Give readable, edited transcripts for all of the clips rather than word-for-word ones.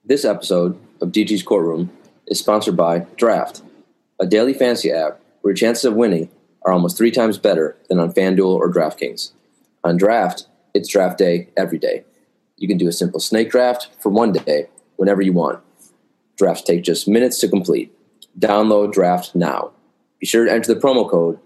This episode of DG's Courtroom is sponsored by Draft, a daily fantasy app where your chances of winning are almost 3 times better than on FanDuel or DraftKings. On Draft, it's draft day every day. You can do a simple snake draft for one day whenever you want. Drafts take just minutes to complete. Download Draft now. Be sure to enter the promo code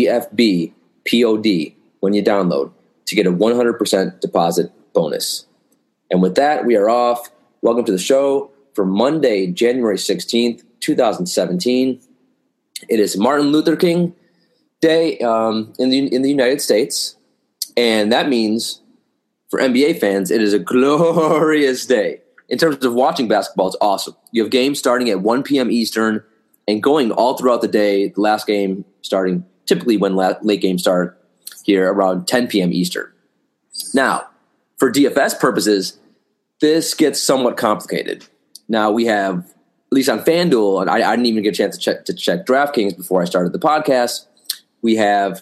DFBPOD when you download to get a 100% deposit bonus. And with that, we are off. Welcome to the show for Monday, January 16th, 2017. It is Martin Luther King Day in the United States, and that means for NBA fans, it is a glorious day. In terms of watching basketball, it's awesome. You have games starting at 1 p.m. Eastern and going all throughout the day, the last game starting typically when late games start here around 10 p.m. Eastern. Now, for DFS purposes, this gets somewhat complicated. Now we have, at least on FanDuel, and I didn't even get a chance to check DraftKings before I started the podcast. We have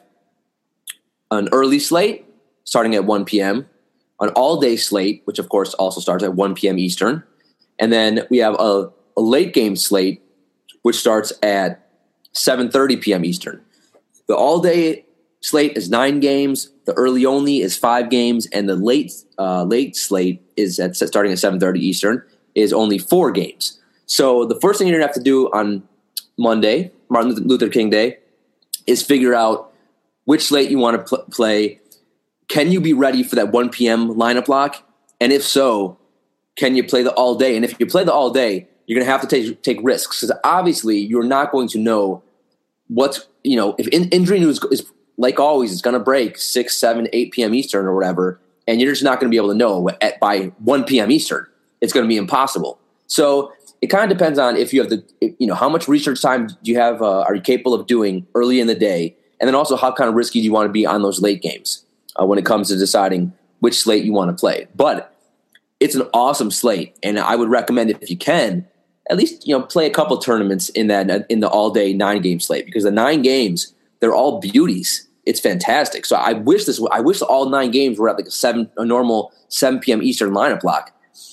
an early slate starting at 1 p.m., an all-day slate, which of course also starts at 1 p.m. Eastern, and then we have a late game slate, which starts at 7:30 p.m. Eastern. The all-day slate is 9 games. The early only is 5 games, and the late slate is starting at 7:30 Eastern is only 4 games. So the first thing you're gonna have to do on Monday, Martin Luther King Day, is figure out which slate you want to play. Can you be ready for that 1 p.m. lineup lock? And if so, can you play the all day? And if you play the all day, you're gonna have to take risks because obviously you're not going to know what's if injury news is like always, it's going to break 6, 7, 8 p.m. Eastern or whatever, and you're just not going to be able to know by 1 p.m. Eastern. It's going to be impossible. So it kind of depends on if you have how much research time do you have, are you capable of doing early in the day, and then also how kind of risky do you want to be on those late games when it comes to deciding which slate you want to play. But it's an awesome slate, and I would recommend if you can, at least play a couple tournaments in the all-day 9-game slate because the 9 games, they're all beauties. It's fantastic. So I wish all 9 games were at like a normal 7 p.m. Eastern lineup block.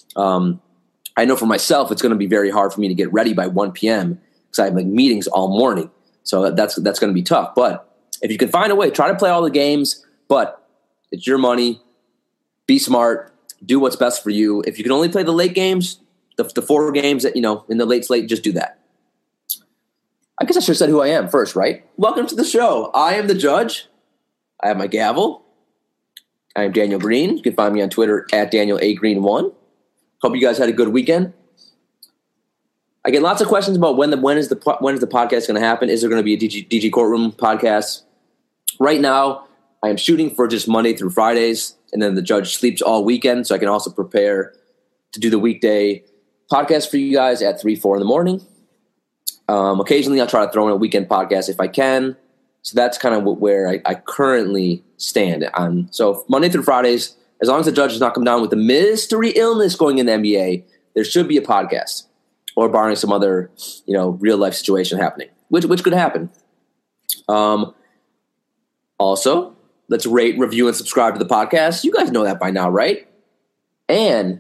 I know for myself, it's going to be very hard for me to get ready by 1 p.m. because I have like meetings all morning. So that's going to be tough. But if you can find a way, try to play all the games. But it's your money. Be smart. Do what's best for you. If you can only play the late games, the 4 games that in the late slate, just do that. I guess I should have said who I am first, right? Welcome to the show. I am the judge. I have my gavel. I am Daniel Green. You can find me on Twitter at DanielAGreen1. Hope you guys had a good weekend. I get lots of questions about when is the podcast going to happen? Is there going to be a DG Courtroom podcast? Right now, I am shooting for just Monday through Fridays, and then the judge sleeps all weekend, so I can also prepare to do the weekday podcast for you guys at 3, 4 in the morning. Occasionally, I'll try to throw in a weekend podcast if I can. So that's kind of where I currently stand on. So Monday through Fridays, as long as the judge does not come down with a mystery illness going in the NBA, there should be a podcast, or barring some other real life situation happening, which could happen. Also, let's rate, review, and subscribe to the podcast. You guys know that by now, right? And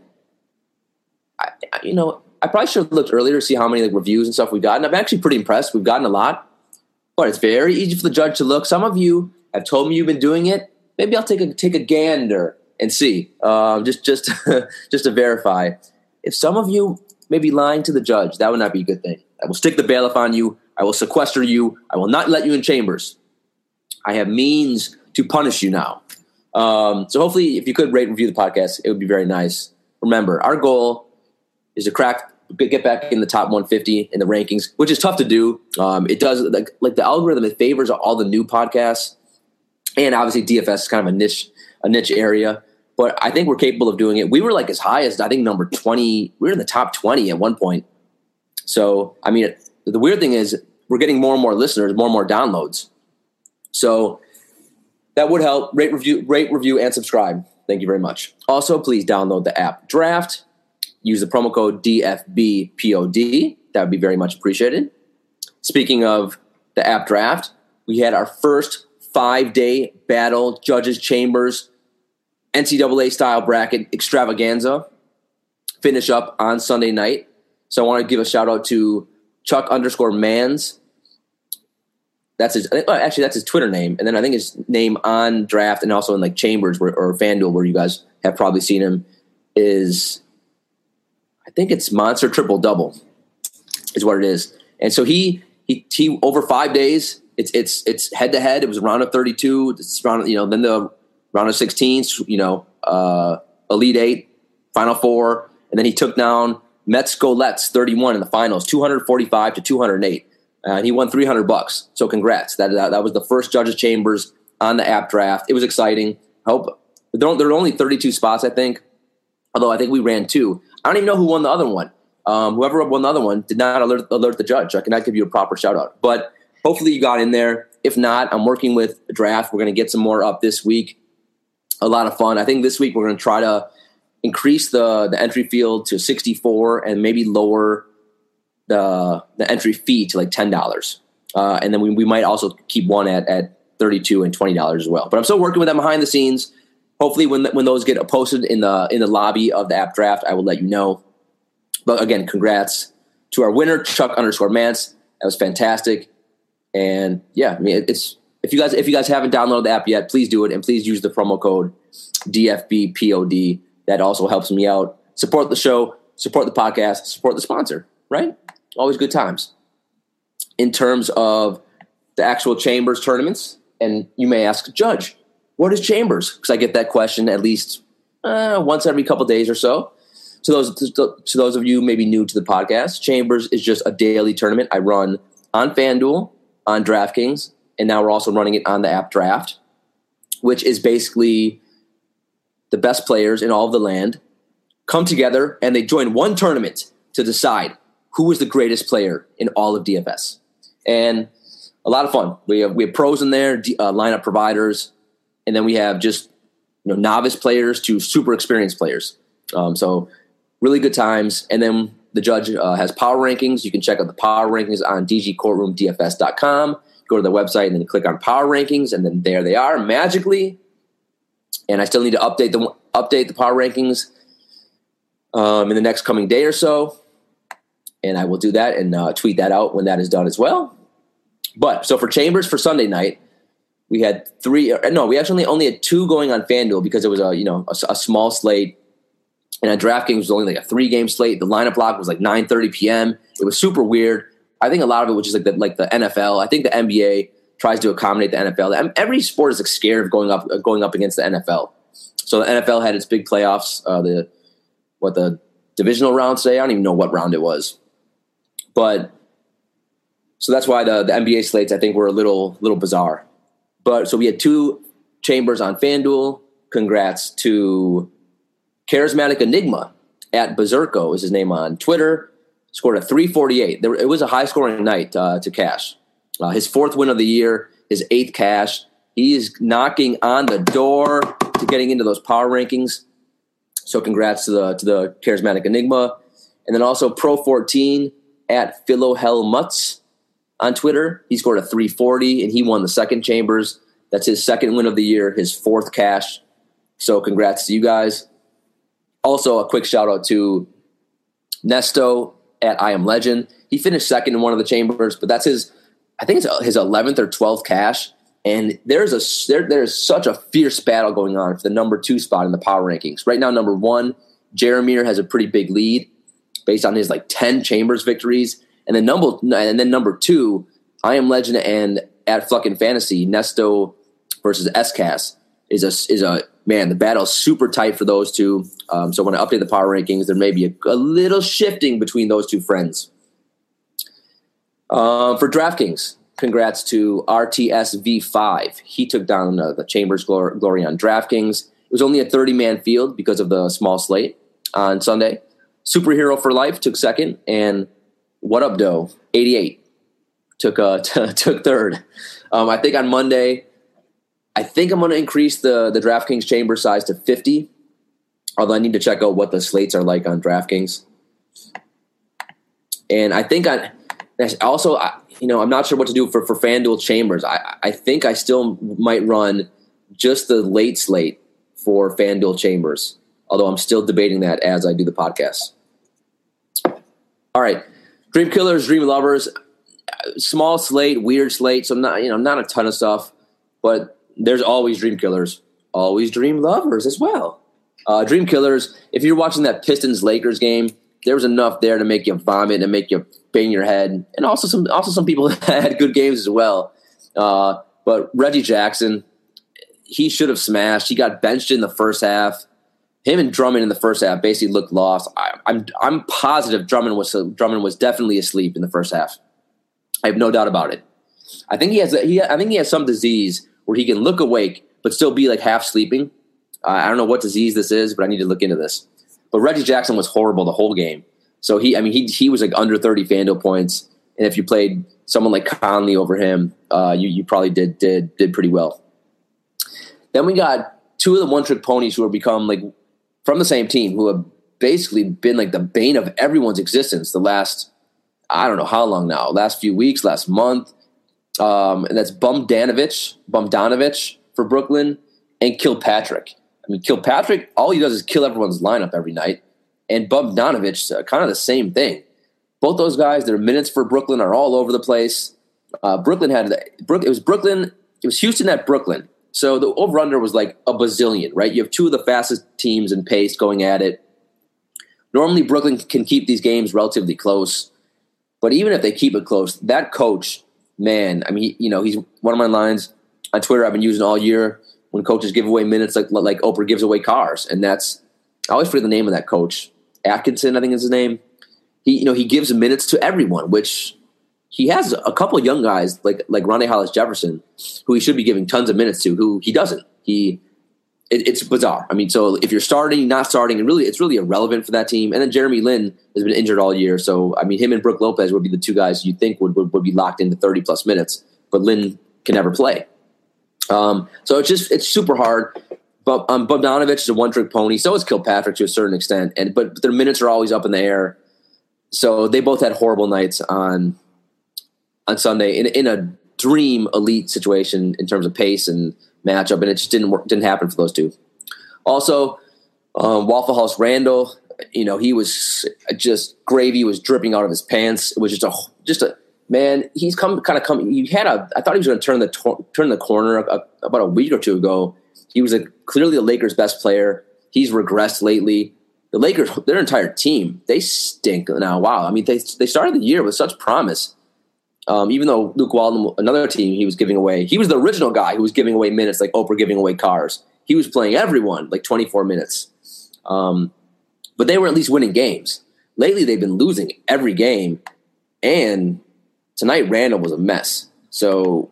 I probably should have looked earlier to see how many reviews and stuff we've gotten. I'm actually pretty impressed. We've gotten a lot, but it's very easy for the judge to look. Some of you have told me you've been doing it. Maybe I'll take a gander and see, just to verify. If some of you may be lying to the judge, that would not be a good thing. I will stick the bailiff on you. I will sequester you. I will not let you in chambers. I have means to punish you now. So hopefully, if you could rate and review the podcast, it would be very nice. Remember, our goal is to get back in the top 150 in the rankings, which is tough to do. It does like the algorithm, it favors all the new podcasts, and obviously DFS is kind of a niche area. But I think we're capable of doing it. We were as high as I think number 20. We were in the top 20 at one point. So I mean, the weird thing is we're getting more and more listeners, more and more downloads. So that would help. Rate, review, and subscribe. Thank you very much. Also, please download the app Draft. Use the promo code DFBPOD. That would be very much appreciated. Speaking of the app Draft, we had our first 5-day battle, Judges Chambers, NCAA-style bracket extravaganza finish up on Sunday night. So I want to give a shout out to Chuck_Mans. That's his Twitter name. And then I think his name on Draft and also in like Chambers or FanDuel, where you guys have probably seen him, is I think it's Monster Triple Double is what it is. And so he over 5 days, it's head to head. It was a round of 32. It's round, then the round of 16s, Elite 8, Final 4, and then he took down Mets Goletz 31 in the finals, 245 to 208. And he won $300. So congrats. That was the first Judges Chambers on the app draft. It was exciting. I hope there are only 32 spots, I think. Although I think we ran 2. I don't even know who won the other one. Whoever won the other one did not alert the judge. I cannot give you a proper shout out. But hopefully you got in there. If not, I'm working with a draft. We're going to get some more up this week. A lot of fun. I think this week we're going to try to increase the entry field to 64 and maybe lower the entry fee to like $10. And then we might also keep one at $32 and $20 as well. But I'm still working with them behind the scenes. Hopefully when those get posted in the lobby of the app draft, I will let you know. But again, congrats to our winner, Chuck_Mans. That was fantastic. And yeah, I mean, it's if you guys haven't downloaded the app yet, please do it, and please use the promo code DFBPOD. That also helps me out. Support the show, support the podcast, support the sponsor, right? Always good times. In terms of the actual Chambers tournaments, and you may ask, Judge, what is Chambers? Because I get that question at least once every couple days or so. To those of you maybe new to the podcast, Chambers is just a daily tournament I run on FanDuel, on DraftKings, and now we're also running it on the app draft, which is basically the best players in all of the land come together and they join one tournament to decide who is the greatest player in all of DFS. And a lot of fun. We have pros in there, lineup providers, and then we have just novice players to super experienced players. So really good times. And then the judge has power rankings. You can check out the power rankings on dgcourtroomdfs.com. Go to the website and then click on power rankings, and then there they are magically. And I still need to update the power rankings in the next coming day or so. And I will do that and tweet that out when that is done as well. But so for Chambers for Sunday night, we had 3. No, we actually only had 2 going on FanDuel because it was a small slate. And on DraftKings, it was only like a 3-game slate. The lineup block was like 9:30 p.m. It was super weird. I think a lot of it was just like the NFL. I think the NBA tries to accommodate the NFL. Every sport is like scared of going up against the NFL. So the NFL had its big playoffs. The divisional round today. I don't even know what round it was, but so that's why the NBA slates I think were a little bizarre. But so we had 2 Chambers on FanDuel. Congrats to Charismatic Enigma at Berserko is his name on Twitter. Scored a 348. It was a high-scoring night to cash. His 4th win of the year, his 8th cash. He is knocking on the door to getting into those power rankings. So congrats to the Charismatic Enigma. And then also Pro14 at Philohelmutz on Twitter. He scored a 340, and he won the 2nd Chambers. That's his 2nd win of the year, his 4th cash. So congrats to you guys. Also, a quick shout-out to Nesto at I Am Legend. He finished 2nd in one of the Chambers, but that's his 11th or 12th cash. And there's such a fierce battle going on for the number 2 spot in the power rankings. Right now, number 1, Jeremiah has a pretty big lead based on his 10 Chambers victories. And then number 2, I Am Legend and at Fucking Fantasy, Nesto versus SCAS is a man. The battle's super tight for those two. So when I update the power rankings, there may be a little shifting between those two friends. For DraftKings, congrats to RTSV5. He took down the Chambers Glory on DraftKings. It was only a 30-man field because of the small slate on Sunday. Superhero for Life took 2nd, and What Up Doe 88 took 3rd. I think on Monday, I'm going to increase the DraftKings chamber size to 50. Although I need to check out what the slates are like on DraftKings. And I think I'm not sure what to do for FanDuel chambers. I think I still might run just the late slate for FanDuel chambers. although I'm still debating that as I do the podcast. All right, Dream Killers, Dream Lovers, small slate, weird slate, so not a ton of stuff, but there's always Dream Killers, always Dream Lovers as well. Dream Killers, if you're watching that Pistons-Lakers game, there was enough there to make you vomit and make you bang your head, and also some people had good games as well. But Reggie Jackson, he should have smashed. He got benched in the first half. Him and Drummond in the first half basically looked lost. I'm positive Drummond was definitely asleep in the first half. I have no doubt about it. I think he has some disease where he can look awake but still be like half sleeping. I don't know what disease this is, but I need to look into this. But Reggie Jackson was horrible the whole game. So he was like under 30 FanDuel points, and if you played someone like Conley over him, you probably did pretty well. Then we got two of the one-trick ponies who have become like from the same team, who have basically been like the bane of everyone's existence the last, I don't know how long now, last few weeks, last month. And that's Bogdanovic for Brooklyn and Kilpatrick. Kilpatrick, all he does is kill everyone's lineup every night. And Bogdanovic, kind of the same thing. Both those guys, their minutes for Brooklyn are all over the place. It was Houston at Brooklyn. So the over-under was like a bazillion, right? You have two of the fastest teams in pace going at it. Normally, Brooklyn can keep these games relatively close. But even if they keep it close, that coach, man, he's one of my lines on Twitter I've been using all year when coaches give away minutes like Oprah gives away cars. And I always forget the name of that coach. Atkinson, I think is his name. He gives minutes to everyone, which he has a couple of young guys like Rondae Hollis-Jefferson, who he should be giving tons of minutes to, who he doesn't. It's bizarre. So if you're starting, not starting, and it's really irrelevant for that team. And then Jeremy Lin has been injured all year, so him and Brook Lopez would be the two guys you think would be locked into 30 plus minutes, but Lin can never play. So it's super hard. But Bogdanovic is a one-trick pony. So is Kilpatrick to a certain extent, but their minutes are always up in the air. So they both had horrible nights on Sunday in a dream elite situation in terms of pace and matchup, and it just didn't happen for those two. Also, Waffle House Randall, he was just gravy was dripping out of his pants. It was just a man. He's come. I thought he was going to turn the corner about a week or two ago. He was clearly the Lakers' best player. He's regressed lately. The Lakers, their entire team, they stink now. Wow. They started the year with such promise. Even though Luke Walton, another team, he was the original guy who was giving away minutes like Oprah giving away cars. He was playing everyone like 24 minutes. But they were at least winning games. Lately, they've been losing every game. And tonight, Randall was a mess. So,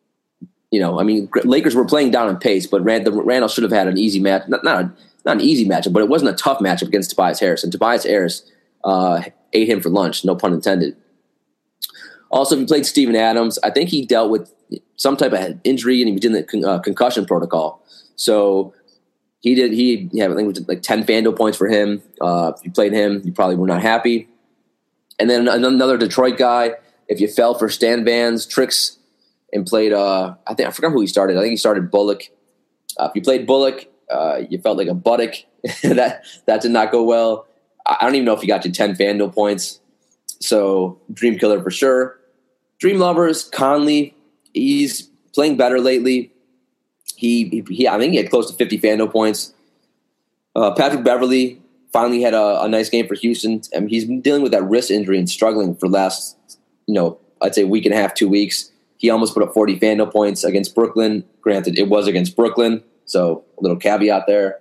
Lakers were playing down in pace, but Randall should have had an easy match. Not an easy matchup, but it wasn't a tough matchup against Tobias Harris. And Tobias Harris ate him for lunch, no pun intended. Also, if you played Steven Adams, I think he dealt with some type of injury and he was in the concussion protocol. So I think it was like 10 FanDuel points for him. If you played him, you probably were not happy. And then another Detroit guy, if you fell for Stan Van's tricks and played, I forgot who he started. I think he started Bullock. If you played Bullock, you felt like a buttock. that did not go well. I don't even know if he got you 10 FanDuel points. So Dream Killer for sure. Dream Lovers, Conley, he's playing better lately. I think he had close to 50 FanDuel points. Patrick Beverley finally had a nice game for Houston. He's been dealing with that wrist injury and struggling for the last, I'd say week and a half, 2 weeks. He almost put up 40 FanDuel points against Brooklyn. Granted, it was against Brooklyn, so a little caveat there.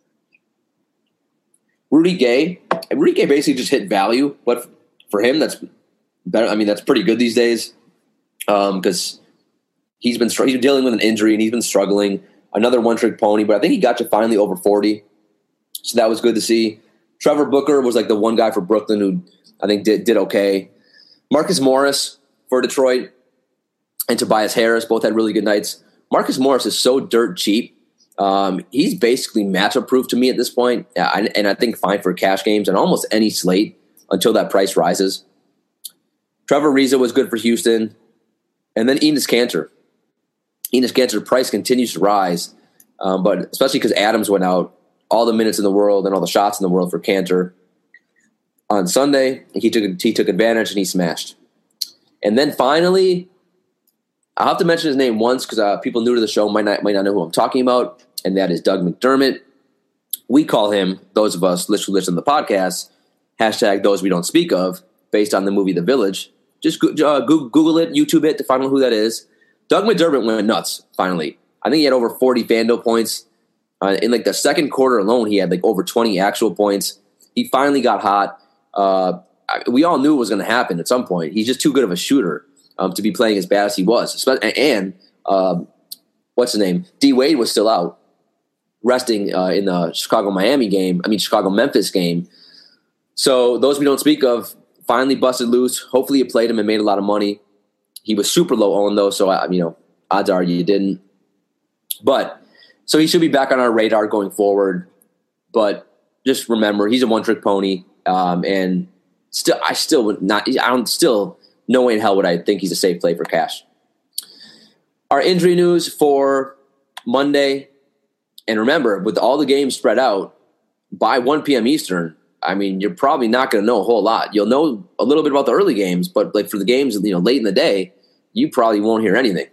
Rudy Gay basically just hit value, but for him, that's better. That's pretty good these days because he's been dealing with an injury and he's been struggling. Another one-trick pony, but I think he got you finally over 40, so that was good to see. Trevor Booker was like the one guy for Brooklyn who I think did okay. Marcus Morris for Detroit and Tobias Harris both had really good nights. Marcus Morris is so dirt cheap. He's basically matchup proof to me at this point, and I think fine for cash games and almost any slate until that price rises. Trevor Ariza was good for Houston. And then Enes Kanter. Enes Kanter's price continues to rise, but especially because Adams went out. all the minutes in the world and all the shots in the world for Kanter on Sunday. He took advantage and he smashed. And then finally, I'll have to mention his name once because people new to the show might not know who I'm talking about, and that is Doug McDermott. We call him, those of us who listen to the podcast, hashtag those we don't speak of, based on the movie The Village. Just Google it, YouTube it to find out who that is. Doug McDermott went nuts, finally. I think he had over 40 FanDuel points. In like the second quarter alone, he had like over 20 actual points. He finally got hot. We all knew it was going to happen at some point. He's just too good of a shooter to be playing as bad as he was. And what's his name? D. Wade was still out, resting in the Chicago-Memphis game. So those we don't speak of finally busted loose. Hopefully you played him and made a lot of money. He was super low owned though, so odds are you didn't. But so he should be back on our radar going forward. But just remember, he's a one-trick pony, and still no way in hell would I think he's a safe play for cash. Our injury news for Monday, and remember, with all the games spread out by 1 p.m. Eastern, I mean, you're probably not going to know a whole lot. You'll know a little bit about the early games, but like for the games, late in the day, you probably won't hear anything.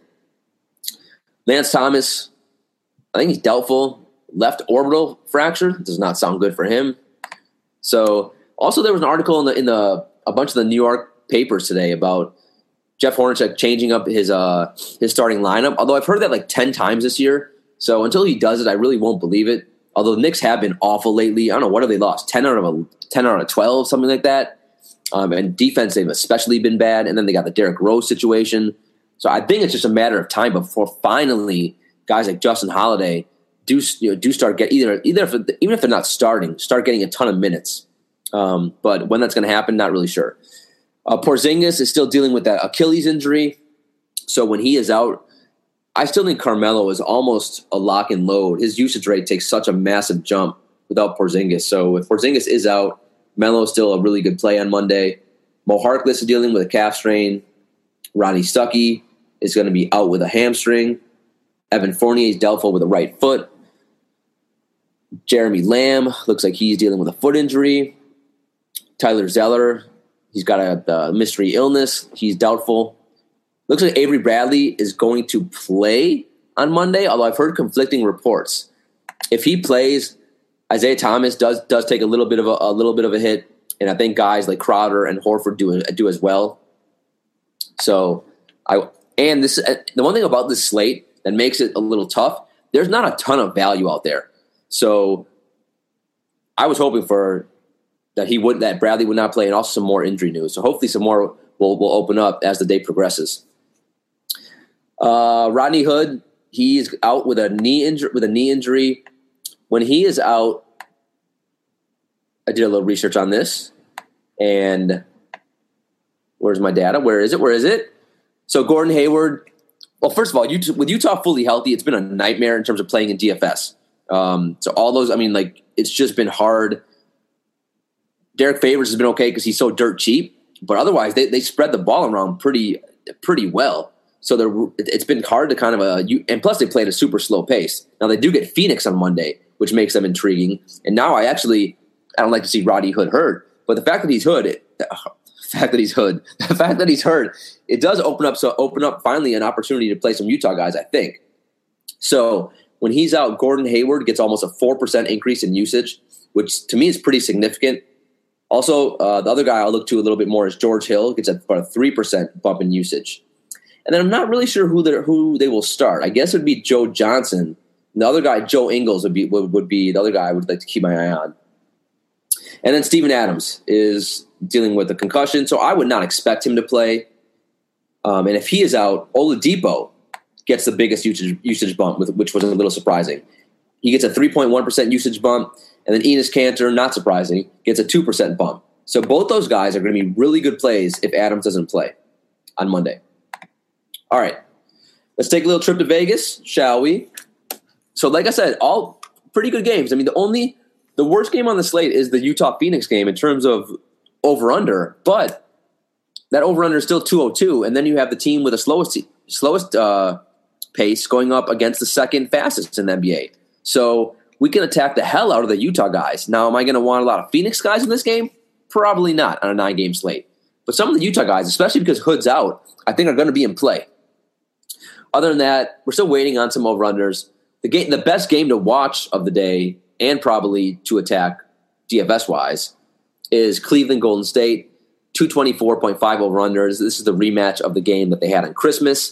Lance Thomas, I think he's doubtful. Left orbital fracture does not sound good for him. So, also there was an article in a bunch of the New York papers today about Jeff Hornacek changing up his starting lineup. Although I've heard that like 10 times this year, so until he does it, I really won't believe it. Although the Knicks have been awful lately. I don't know, what have they lost? 10 out of 12, something like that. And defense, they've especially been bad. And then they got the Derrick Rose situation. So I think it's just a matter of time before finally guys like Justin Holiday do start get even if they're not starting, start getting a ton of minutes. But when that's going to happen, not really sure. Porzingis is still dealing with that Achilles injury. So when he is out, I still think Carmelo is almost a lock and load. His usage rate takes such a massive jump without Porzingis. So if Porzingis is out, Melo is still a really good play on Monday. Mo Harkless is dealing with a calf strain. Ronnie Stuckey is going to be out with a hamstring. Evan Fournier is doubtful with a right foot. Jeremy Lamb looks like he's dealing with a foot injury. Tyler Zeller, he's got a mystery illness. He's doubtful. Looks like Avery Bradley is going to play on Monday, although I've heard conflicting reports. If he plays, Isaiah Thomas does take a little bit of a hit, and I think guys like Crowder and Horford do as well. So the one thing about this slate that makes it a little tough, there's not a ton of value out there. So I was hoping that Bradley would not play, and also some more injury news. So hopefully some more will open up as the day progresses. Rodney Hood, he's out with a knee injury. When he is out, I did a little research on this, and where's my data? Where is it? So Gordon Hayward. Well, first of all, with Utah fully healthy, it's been a nightmare in terms of playing in DFS. So all those, it's just been hard. Derek Favors has been okay because he's so dirt cheap, but otherwise they spread the ball around pretty well. So it's been hard to kind of and plus they play at a super slow pace. Now they do get Phoenix on Monday, which makes them intriguing. And now I don't like to see Rodney Hood hurt, but the fact that he's hurt, it does open up finally an opportunity to play some Utah guys, I think. So when he's out, Gordon Hayward gets almost a 4% increase in usage, which to me is pretty significant. Also, the other guy I'll look to a little bit more is George Hill, gets about a 3% bump in usage. And then I'm not really sure who they will start. I guess it would be Joe Johnson. And the other guy, Joe Ingles, would be the other guy I would like to keep my eye on. And then Steven Adams is dealing with a concussion, so I would not expect him to play. And if he is out, Oladipo gets the biggest usage bump, which was a little surprising. He gets a 3.1% usage bump, and then Enes Kanter, not surprising, gets a 2% bump. So both those guys are going to be really good plays if Adams doesn't play on Monday. All right, let's take a little trip to Vegas, shall we? So like I said, all pretty good games. The worst game on the slate is the Utah-Phoenix game in terms of over-under, but that over-under is still 202, and then you have the team with the slowest pace going up against the second fastest in the NBA. So we can attack the hell out of the Utah guys. Now, am I going to want a lot of Phoenix guys in this game? Probably not on a 9-game slate. But some of the Utah guys, especially because Hood's out, I think are going to be in play. Other than that, we're still waiting on some over-unders. The best game to watch of the day, and probably to attack DFS-wise, is Cleveland Golden State, 224.5 over-unders. This is the rematch of the game that they had on Christmas.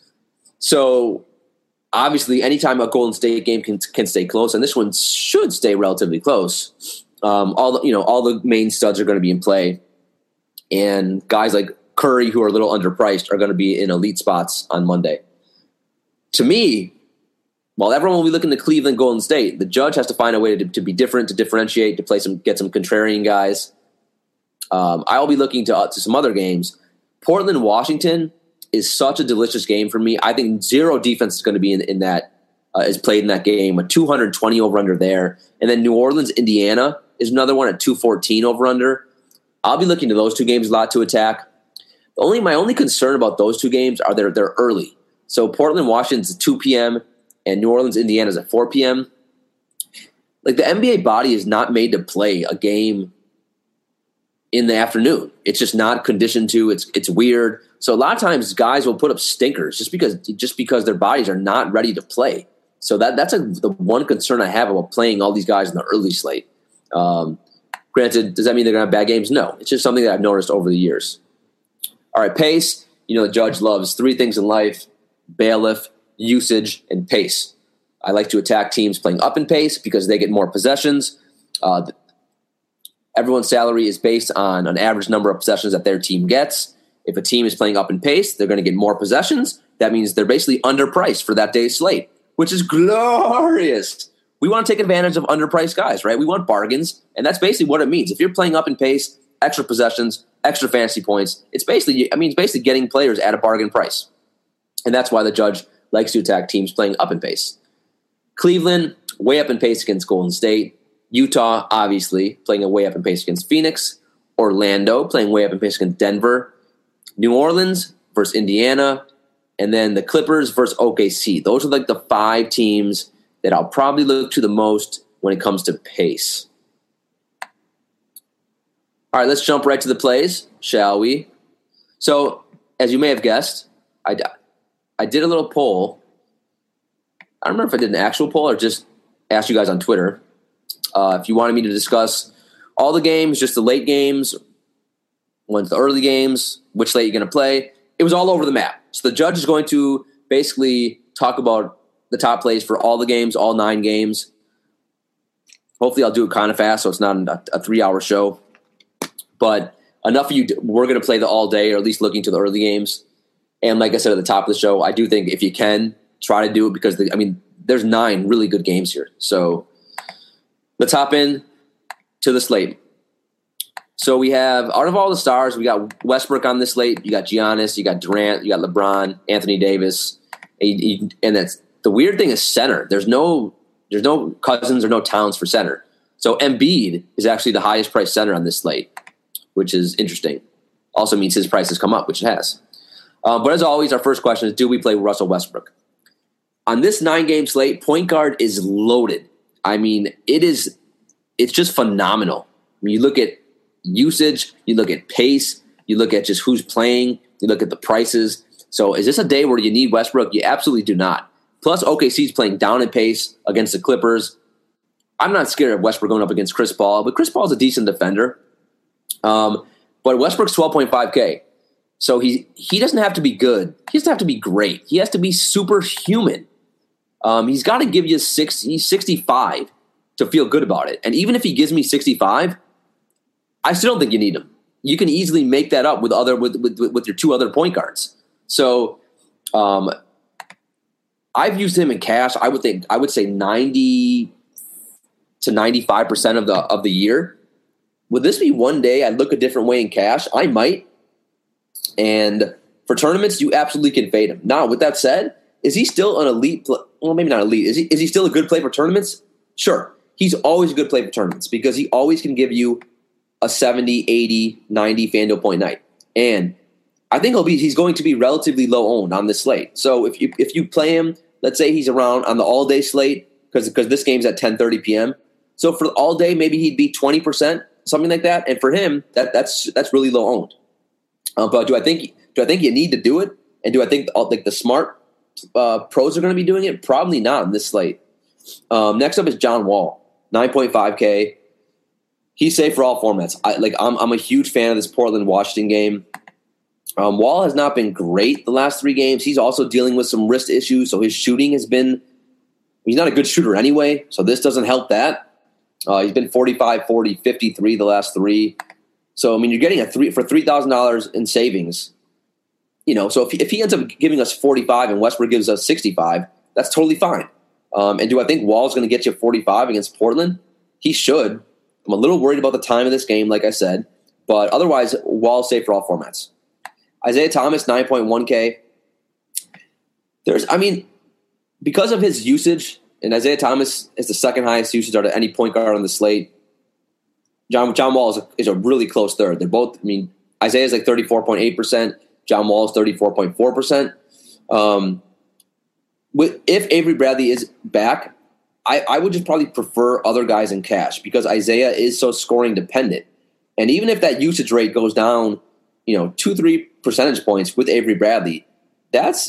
So, obviously, anytime a Golden State game can stay close, and this one should stay relatively close, all the main studs are going to be in play. And guys like Curry, who are a little underpriced, are going to be in elite spots on Monday. To me, while everyone will be looking to Cleveland Golden State, the judge has to find a way to be different, to differentiate, to get some contrarian guys. I'll be looking to some other games. Portland, Washington is such a delicious game for me. I think zero defense is going to be in that is played in that game. A 220 over under there, and then New Orleans, Indiana is another one at 214 over under. I'll be looking to those two games a lot to attack. My only concern about those two games are they're early. So Portland, Washington's at 2 p.m. and New Orleans, Indiana's at 4 p.m. Like, the NBA body is not made to play a game in the afternoon. It's just not conditioned to. It's weird. So a lot of times guys will put up stinkers just because their bodies are not ready to play. So that's the one concern I have about playing all these guys in the early slate. Granted, does that mean they're going to have bad games? No. It's just something that I've noticed over the years. All right, pace. The judge loves 3 things in life: bailiff, usage, and pace. I like to attack teams playing up in pace because they get more possessions. Everyone's salary is based on an average number of possessions that their team gets. If a team is playing up in pace, they're going to get more possessions. That means they're basically underpriced for that day's slate, which is glorious. We want to take advantage of underpriced guys, right? We want bargains, and that's basically what it means. If you're playing up in pace, extra possessions, extra fantasy points, it's basically getting players at a bargain price. And that's why the judge likes to attack teams playing up in pace. Cleveland, way up in pace against Golden State. Utah, obviously, playing a way up in pace against Phoenix. Orlando, playing way up in pace against Denver. New Orleans versus Indiana. And then the Clippers versus OKC. Those are like the 5 teams that I'll probably look to the most when it comes to pace. All right, let's jump right to the plays, shall we? So, as you may have guessed, I did a little poll. I don't remember if I did an actual poll or just asked you guys on Twitter if you wanted me to discuss all the games, just the late games, when's the early games, which slate you're going to play. It was all over the map. So the judge is going to basically talk about the top plays for all the games, all 9 games. Hopefully I'll do it kind of fast so it's not a 3-hour show. But enough of you, we're going to play the all day, or at least looking to the early games. And like I said at the top of the show, I do think if you can, try to do it because, there's 9 really good games here. So let's hop in to the slate. So we have, out of all the stars, we got Westbrook on this slate. You got Giannis, you got Durant, you got LeBron, Anthony Davis. And that's the weird thing is center. There's no Cousins or no Towns for center. So Embiid is actually the highest priced center on this slate, which is interesting. Also means his price has come up, which it has. But as always, our first question is, do we play Russell Westbrook? On this 9-game slate, point guard is loaded. It's just phenomenal. You look at usage, you look at pace, you look at just who's playing, you look at the prices. So is this a day where you need Westbrook? You absolutely do not. Plus, OKC's playing down in pace against the Clippers. I'm not scared of Westbrook going up against Chris Paul, but Chris Paul's a decent defender. But Westbrook's 12.5K. So he doesn't have to be good. He doesn't have to be great. He has to be superhuman. He's got to give you 65 to feel good about it. And even if he gives me 65, I still don't think you need him. You can easily make that up with your 2 other point guards. So I've used him in cash. I would say 90 to 95% of the year. Would this be one day I'd look a different way in cash? I might. And for tournaments, you absolutely can fade him. Now, with that said, is he still an elite? Well, maybe not elite. Is he still a good play for tournaments? Sure. He's always a good play for tournaments because he always can give you a 70, 80, 90 FanDuel point night. And I think he's going to be relatively low owned on this slate. So if you play him, let's say he's around on the all-day slate, because this game's at 10:30 p.m. So for all day, maybe he'd be 20%, something like that. And for him, that's really low owned. But do I think you need to do it? And do I think the smart pros are going to be doing it? Probably not in this slate. Next up is John Wall, 9.5K. He's safe for all formats. I'm a huge fan of this Portland-Washington game. Wall has not been great the last 3 games. He's also dealing with some wrist issues, so his shooting has been – he's not a good shooter anyway, so this doesn't help that. He's been 45, 40, 53 the last 3. So, I mean, you're getting for $3,000 in savings. You know, so if he ends up giving us 45 and Westbrook gives us 65, that's totally fine. And do I think Wall's going to get you 45 against Portland? He should. I'm a little worried about the time of this game, like I said. But otherwise, Wall's safe for all formats. Isaiah Thomas, 9.1K. Because of his usage, and Isaiah Thomas is the second highest usage out of any point guard on the slate, John Wall is a really close third. They're both, Isaiah's like 34.8%. John Wall is 34.4%. If Avery Bradley is back, I would just probably prefer other guys in cash because Isaiah is so scoring dependent. And even if that usage rate goes down, 2-3 percentage points with Avery Bradley, that's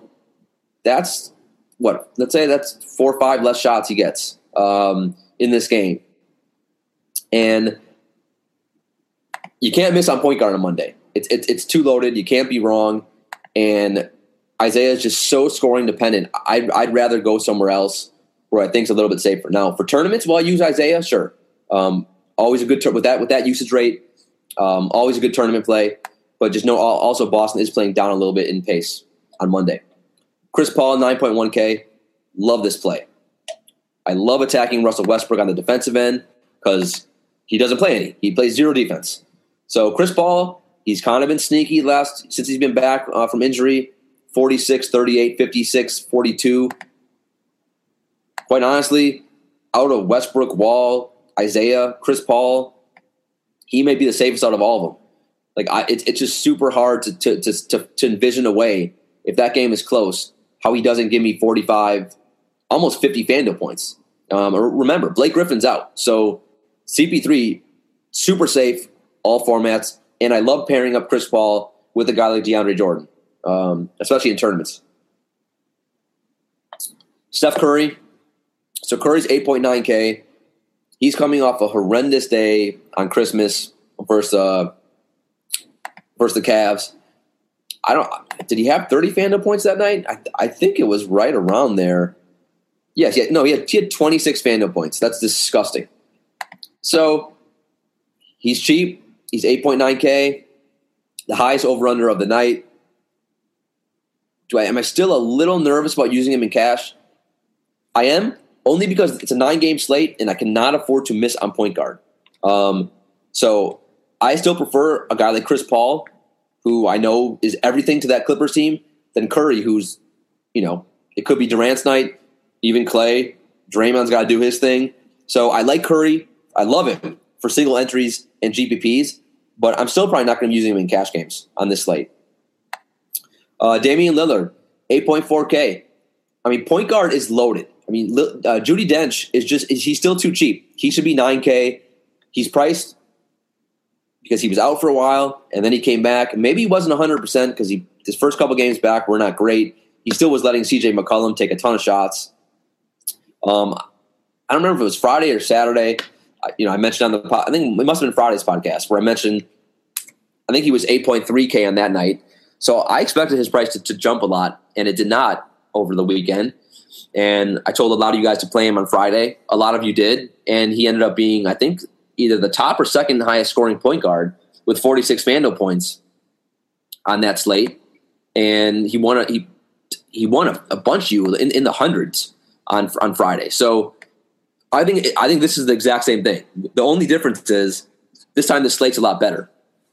what? Let's say that's 4 or 5 less shots he gets in this game. And you can't miss on point guard on Monday. It's too loaded. You can't be wrong. And Isaiah is just so scoring dependent. I'd rather go somewhere else where I think it's a little bit safer. Now, for tournaments, will I use Isaiah? Sure. Always a good with that usage rate. Always a good tournament play. But just know also Boston is playing down a little bit in pace on Monday. Chris Paul, 9.1K. Love this play. I love attacking Russell Westbrook on the defensive end because he doesn't play any. He plays 0 defense. So Chris Paul, he's kind of been sneaky since he's been back from injury. 46, 38, 56, 42. Quite honestly, out of Westbrook, Wall, Isaiah, Chris Paul, he may be the safest out of all of them. It's just super hard to envision a way, if that game is close, how he doesn't give me 45, almost 50 FanDuel points. Remember, Blake Griffin's out. So CP3, super safe, all formats. And I love pairing up Chris Paul with a guy like DeAndre Jordan, especially in tournaments. Steph Curry. So Curry's 8.9K. He's coming off a horrendous day on Christmas versus the Cavs. Did he have 30 FanDuel points that night? I think it was right around there. Yes, he had 26 FanDuel points. That's disgusting. So he's cheap. He's 8.9K, the highest over-under of the night. Am I still a little nervous about using him in cash? I am, only because it's a 9-game slate and I cannot afford to miss on point guard. So I still prefer a guy like Chris Paul, who I know is everything to that Clippers team, than Curry, who's, it could be Durant's night, even Clay. Draymond's got to do his thing. So I like Curry. I love him for single entries and GPPs, but I'm still probably not going to be using him in cash games on this slate. Damian Lillard, 8.4K. Point guard is loaded. Judi Dench he's still too cheap. He should be 9K. He's priced because he was out for a while, and then he came back. Maybe he wasn't 100% because his first couple games back were not great. He still was letting C.J. McCollum take a ton of shots. I don't remember if it was Friday or Saturday. I mentioned on I think it must have been Friday's podcast where I mentioned I think he was 8.3K on that night. So I expected his price to jump a lot, and it did not over the weekend. And I told a lot of you guys to play him on Friday. A lot of you did, and he ended up being, I think, either the top or second highest scoring point guard with 46 FanDuel points on that slate. And he won a bunch of you in the hundreds on Friday. So I think this is the exact same thing. The only difference is this time the slate's a lot better.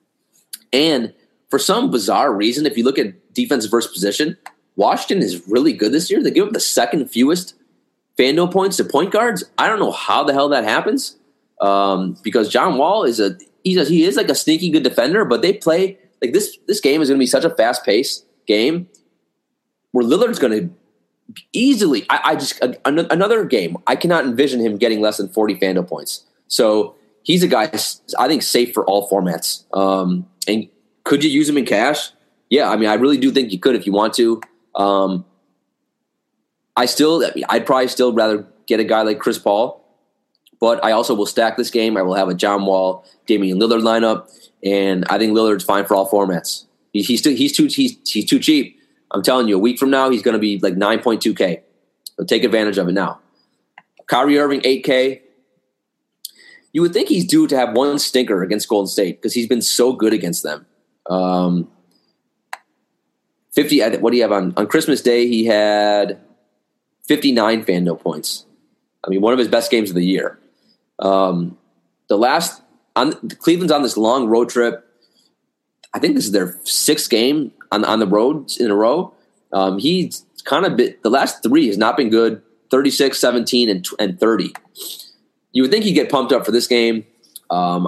And for some bizarre reason, if you look at defense versus position, Washington is really good this year. They give up the second fewest FanDuel points to point guards. I don't know how the hell that happens because John Wall is he is like a sneaky good defender, but they play like this game is going to be such a fast-paced game where Lillard's going to easily. I just another game. I cannot envision him getting less than 40 FanDuel points. So he's a guy I think safe for all formats. And could you use him in cash? Yeah, I mean, I really do think you could if you want to. I'd probably still rather get a guy like Chris Paul, but I also will stack this game. I will have a John Wall, Damian Lillard lineup, and I think Lillard's fine for all formats. He's too cheap. I'm telling you, a week from now, he's going to be like 9.2K. So take advantage of it now. Kyrie Irving, 8K. You would think he's due to have one stinker against Golden State because he's been so good against them. 50. What do you have on Christmas Day? He had 59 FanDuel points. I mean, one of his best games of the year. Cleveland's on this long road trip. I think this is their 6th game on the road in a row. He's kind of the last 3 has not been good. 36, 17, and 30. You would think he'd get pumped up for this game. I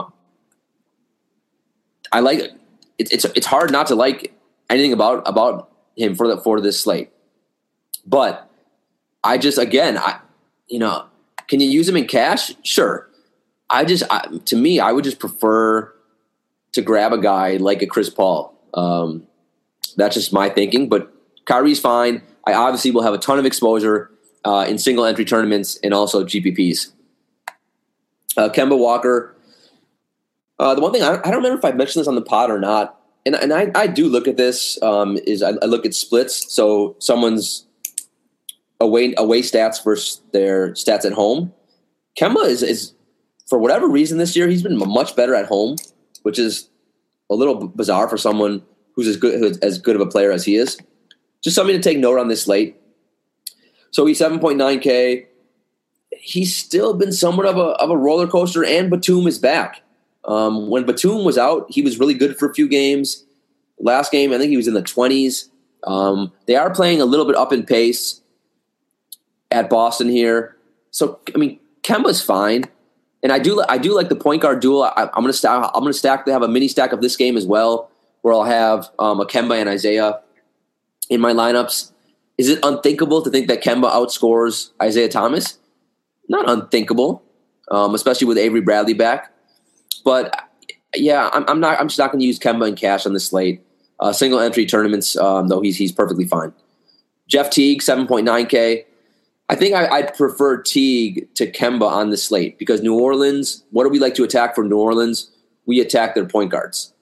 like it. It's hard not to like anything about him for this slate. But I just can you use him in cash? Sure. To me, I would just prefer to grab a guy like a Chris Paul. That's just my thinking. But Kyrie's fine. I obviously will have a ton of exposure in single entry tournaments and also GPPs. Kemba Walker. The one thing I don't remember if I mentioned this on the pod or not, and I do look at this is I look at splits. So someone's away stats versus their stats at home. Kemba is for whatever reason this year he's been much better at home, which is a little bizarre for someone who's as good of a player as he is. Just something to take note on this slate. So he's 7.9K. He's still been somewhat of a roller coaster, and Batum is back. When Batum was out, he was really good for a few games. Last game, I think he was in the 20s. They are playing a little bit up in pace at Boston here. So, I mean, Kemba's fine. And I do like the point guard duel. I'm going to stack. They have a mini stack of this game as well, where I'll have a Kemba and Isaiah in my lineups. Is it unthinkable to think that Kemba outscores Isaiah Thomas? Not unthinkable, especially with Avery Bradley back. But yeah, I'm just not going to use Kemba in cash on this slate. Single entry tournaments, though he's perfectly fine. Jeff Teague, 7.9K. I think I'd prefer Teague to Kemba on the slate because New Orleans, what do we like to attack for New Orleans? We attack their point guards.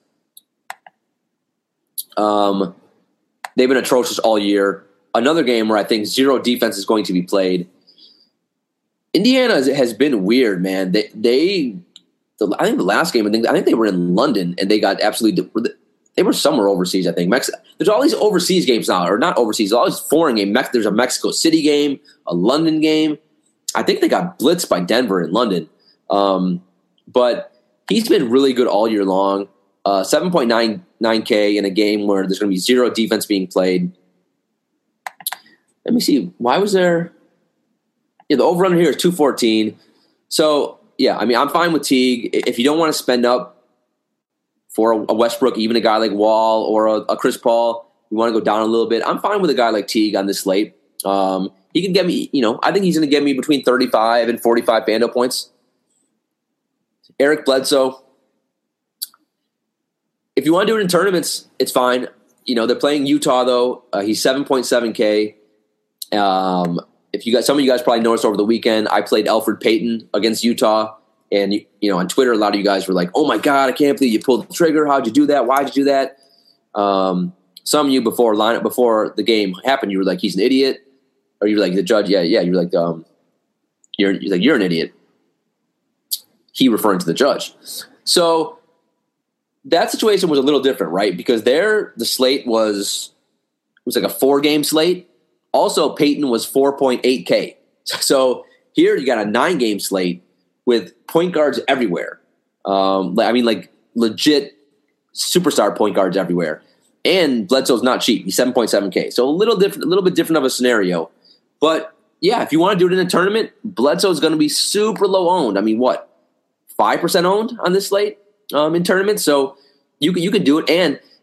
They've been atrocious all year. Another game where I think zero defense is going to be played. Indiana has been weird, man. I think the last game, I think they were in London and they got absolutely. They were somewhere overseas, I think. There's all these overseas games now, or not overseas. There's all these foreign games. There's a Mexico City game, a London game. I think they got blitzed by Denver in London. But he's been really good all year long. 7.99K in a game where there's going to be zero defense being played. Let me see. Why was there? Yeah, the over-under here is 214. So, yeah, I mean, I'm fine with Teague. If you don't want to spend up for a Westbrook, even a guy like Wall or a Chris Paul, you want to go down a little bit, I'm fine with a guy like Teague on this slate. He can get me, I think he's going to get me between 35 and 45 FanDuel points. Eric Bledsoe. If you want to do it in tournaments, it's fine. They're playing Utah, though. He's 7.7K. Some of you guys probably noticed over the weekend, I played Elfrid Payton against Utah. And, on Twitter, a lot of you guys were like, oh, my God, I can't believe you pulled the trigger. How'd you do that? Why'd you do that? Some of you before the game happened, you were like, he's an idiot. Or you were like, the judge, yeah. You're like, you're an idiot. He referring to the judge. So that situation was a little different, right? Because the slate was like a 4-game slate. Also, Peyton was 4.8K. So here you got a 9-game slate with point guards everywhere. Like legit superstar point guards everywhere. And Bledsoe's not cheap. He's 7.7K. So a little bit different of a scenario. But yeah, if you want to do it in a tournament, Bledsoe's going to be super low owned. I mean, what? 5% owned on this slate in tournaments. So you can do it. And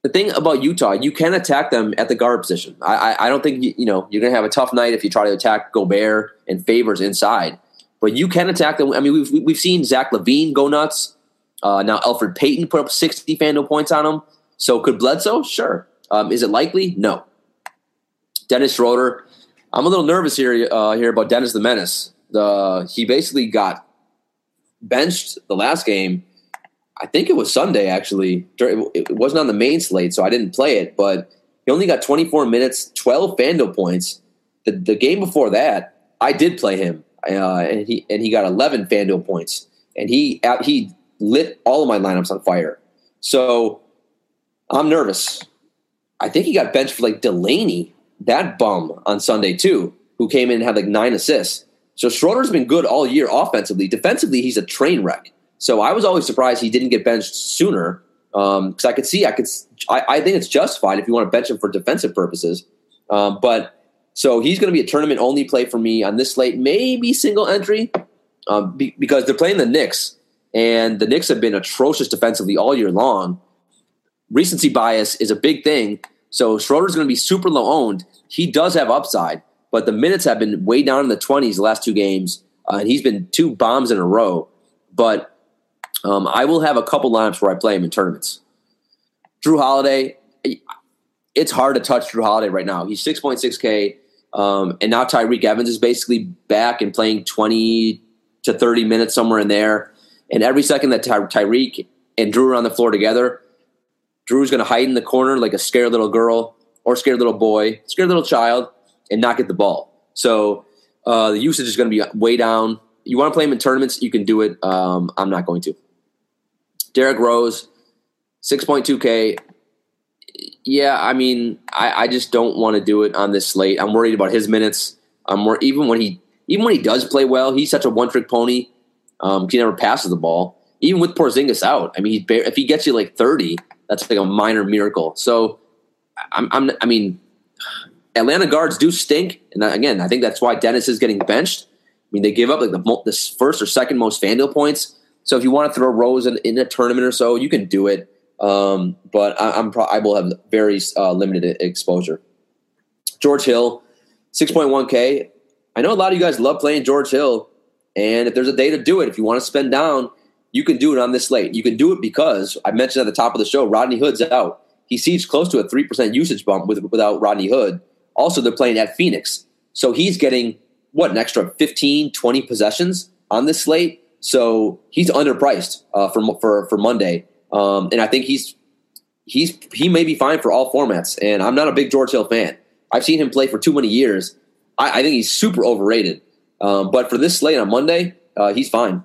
the thing about Utah, you can attack them at the guard position. I don't think you're going to have a tough night if you try to attack Gobert and Favors inside. But you can attack them. I mean, we've seen Zach LaVine go nuts. Now Elfrid Payton put up 60 FanDuel points on him. So could Bledsoe? Sure. Is it likely? No. Dennis Schroeder. I'm a little nervous here about Dennis the Menace. He basically got benched the last game. I think it was Sunday, actually. It wasn't on the main slate, so I didn't play it. But he only got 24 minutes, 12 FanDuel points. The game before that, I did play him, and he got 11 FanDuel points. And he lit all of my lineups on fire. So I'm nervous. I think he got benched for Delaney, that bum, on Sunday too, who came in and had 9 assists. So Schroeder's been good all year offensively. Defensively, he's a train wreck. So I was always surprised he didn't get benched sooner, because I think it's justified if you want to bench him for defensive purposes. But so he's going to be a tournament only play for me on this slate, maybe single entry, because they're playing the Knicks, and the Knicks have been atrocious defensively all year long. Recency bias is a big thing, so Schroeder's going to be super low owned. He does have upside, but the minutes have been way down in the 20s the last 2 games, and he's been 2 bombs in a row. But I will have a couple lineups where I play him in tournaments. Drew Holiday, it's hard to touch Drew Holiday right now. He's 6.6K, and now Tyreke Evans is basically back and playing 20 to 30 minutes somewhere in there. And every second that Tyreke and Drew are on the floor together, Drew's going to hide in the corner like a scared little girl or scared little boy, scared little child, and not get the ball. So the usage is going to be way down. You want to play him in tournaments, you can do it. I'm not going to. Derrick Rose, 6.2K. Yeah, I mean, I just don't want to do it on this slate. I'm worried about his minutes. Even when he does play well, he's such a one-trick pony. He never passes the ball. Even with Porzingis out, I mean, if he gets you 30, that's a minor miracle. So, I mean, Atlanta guards do stink, and again, I think that's why Dennis is getting benched. I mean, they give up the first or second most FanDuel points. So if you want to throw Rose in a tournament or so, you can do it. But I will have very limited exposure. George Hill, 6.1K. I know a lot of you guys love playing George Hill, and if there's a day to do it, if you want to spend down, you can do it on this slate. You can do it because I mentioned at the top of the show, Rodney Hood's out. He sees close to a 3% usage bump without Rodney Hood. Also, they're playing at Phoenix. So he's getting, an extra 15, 20 possessions on this slate. So he's underpriced for Monday. And I think he may be fine for all formats. And I'm not a big George Hill fan. I've seen him play for too many years. I think he's super overrated. But for this slate on Monday, he's fine.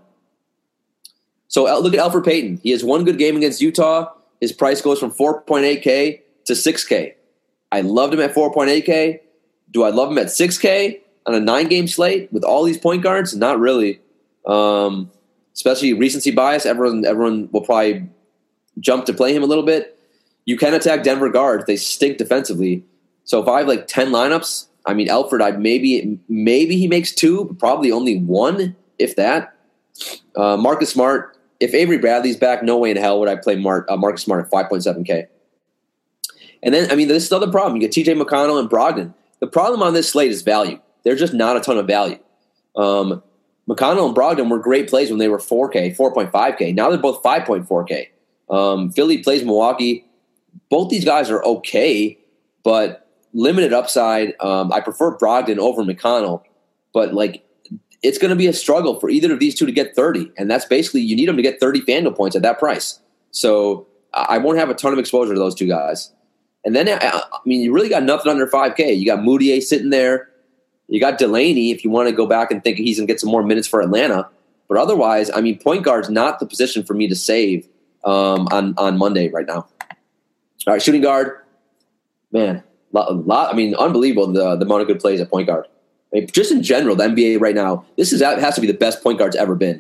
So look at Elfrid Payton. He has one good game against Utah. His price goes from 4.8K to 6K. I loved him at 4.8K. Do I love him at 6K on a 9-game slate with all these point guards? Not really. Especially recency bias. Everyone will probably jump to play him a little bit. You can attack Denver guards. They stink defensively. So if I have 10 lineups, I mean, Elfrid, maybe he makes 2, but probably only 1, if that. Marcus Smart. If Avery Bradley's back, no way in hell would I play Marcus Smart at 5.7K. And then, I mean, this is another problem. You get TJ McConnell and Brogdon. The problem on this slate is value. There's just not a ton of value. McConnell and Brogdon were great plays when they were 4K, 4.5K. Now they're both 5.4K. Philly plays Milwaukee. Both these guys are okay, but limited upside. I prefer Brogdon over McConnell, but it's going to be a struggle for either of these two to get 30, and that's basically you need them to get 30 FanDuel points at that price. So I won't have a ton of exposure to those two guys. And then, I mean, you really got nothing under 5K. You got Moutier sitting there. You got Delaney if you want to go back and think he's going to get some more minutes for Atlanta. But otherwise, I mean, point guard's not the position for me to save on Monday right now. All right, shooting guard. Man, I mean, unbelievable the amount of good plays at point guard. I mean, just in general, the NBA right now, has to be the best point guard's ever been.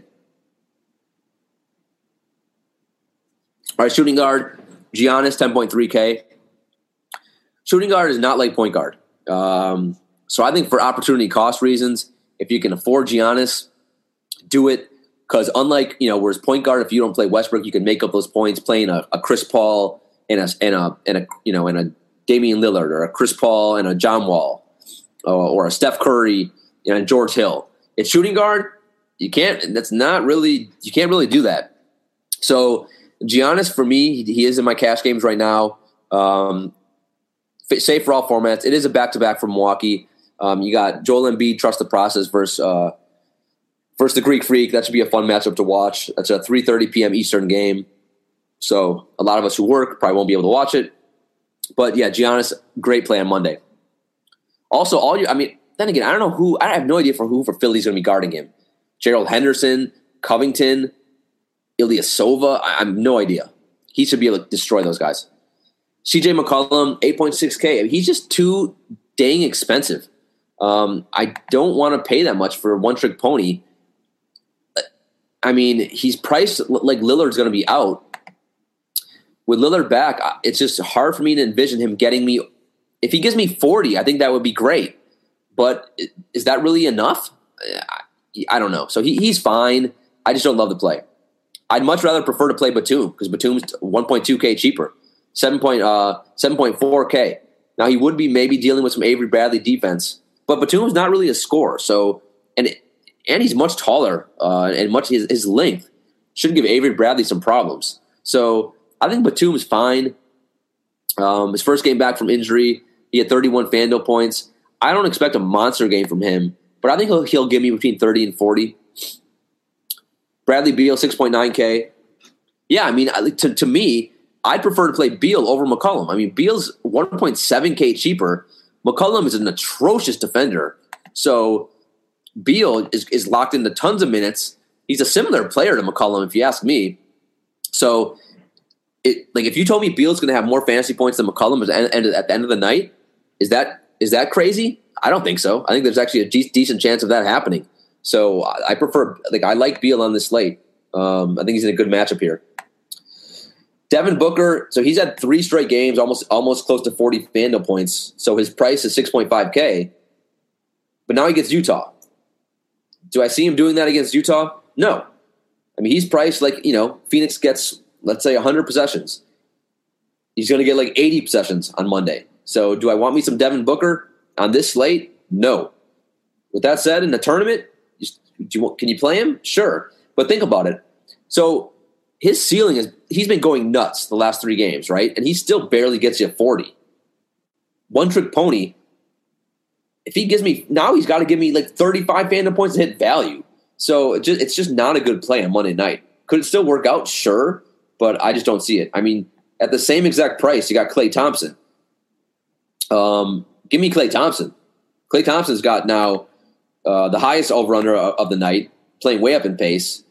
All right, shooting guard, Giannis, 10.3K. Shooting guard is not like point guard. So I think for opportunity cost reasons, if you can afford Giannis, do it. Because unlike, whereas point guard, if you don't play Westbrook, you can make up those points playing a Chris Paul a Damian Lillard or a Chris Paul and a John Wall or a Steph Curry and George Hill. At shooting guard, you can't really do that. So Giannis, for me, he is in my cash games right now. Safe for all formats. It is a back-to-back from Milwaukee. You got Joel Embiid, trust the process versus the Greek Freak. That should be a fun matchup to watch. That's a 3:30 p.m. Eastern game. So a lot of us who work probably won't be able to watch it. But yeah, Giannis, great play on Monday. Also, then again, I don't know who. I have no idea for Philly's going to be guarding him. Gerald Henderson, Covington, Ilyasova. I have no idea. He should be able to destroy those guys. CJ McCollum, 8.6K. He's just too dang expensive. I don't want to pay that much for a one-trick pony. I mean, he's priced like Lillard's going to be out. With Lillard back, it's just hard for me to envision him getting me. If he gives me 40, I think that would be great. But is that really enough? I don't know. So he's fine. I just don't love the play. I'd much rather prefer to play Batum because Batum's 1.2K cheaper, 7.4K. Now he would be maybe dealing with some Avery Bradley defense, but Batum's not really a scorer. So and he's much taller and much his length should give Avery Bradley some problems. So I think Batum is fine. His first game back from injury, he had 31 FanDuel points. I don't expect a monster game from him, but I think he'll give me between 30 and 40. Bradley Beal, 6.9K. Yeah, I mean, to me, I'd prefer to play Beal over McCollum. I mean, Beal's 1.7K cheaper. McCollum is an atrocious defender. So Beal is locked into tons of minutes. He's a similar player to McCollum, if you ask me. So if you told me Beal's going to have more fantasy points than McCollum at the end of the night, is that crazy? I don't think so. I think there's actually a decent chance of that happening. So I prefer, I like Beal on this slate. I think he's in a good matchup here. Devin Booker, so he's had 3 straight games, almost close to 40 FanDuel points. So his price is 6.5K. But now he gets Utah. Do I see him doing that against Utah? No. I mean, he's priced Phoenix gets, let's say, 100 possessions. He's going to get 80 possessions on Monday. So do I want me some Devin Booker on this slate? No. With that said, in the tournament, can you play him? Sure. But think about it. So his ceiling is he's been going nuts the last 3 games, right? And he still barely gets you 40. One-trick pony. If he gives me – now he's got to give me 35 FanDuel points to hit value. So it's just not a good play on Monday night. Could it still work out? Sure. But I just don't see it. I mean, at the same exact price, you got Klay Thompson. Give me Klay Thompson. Klay Thompson's got now the highest over-under of the night, playing way up in pace.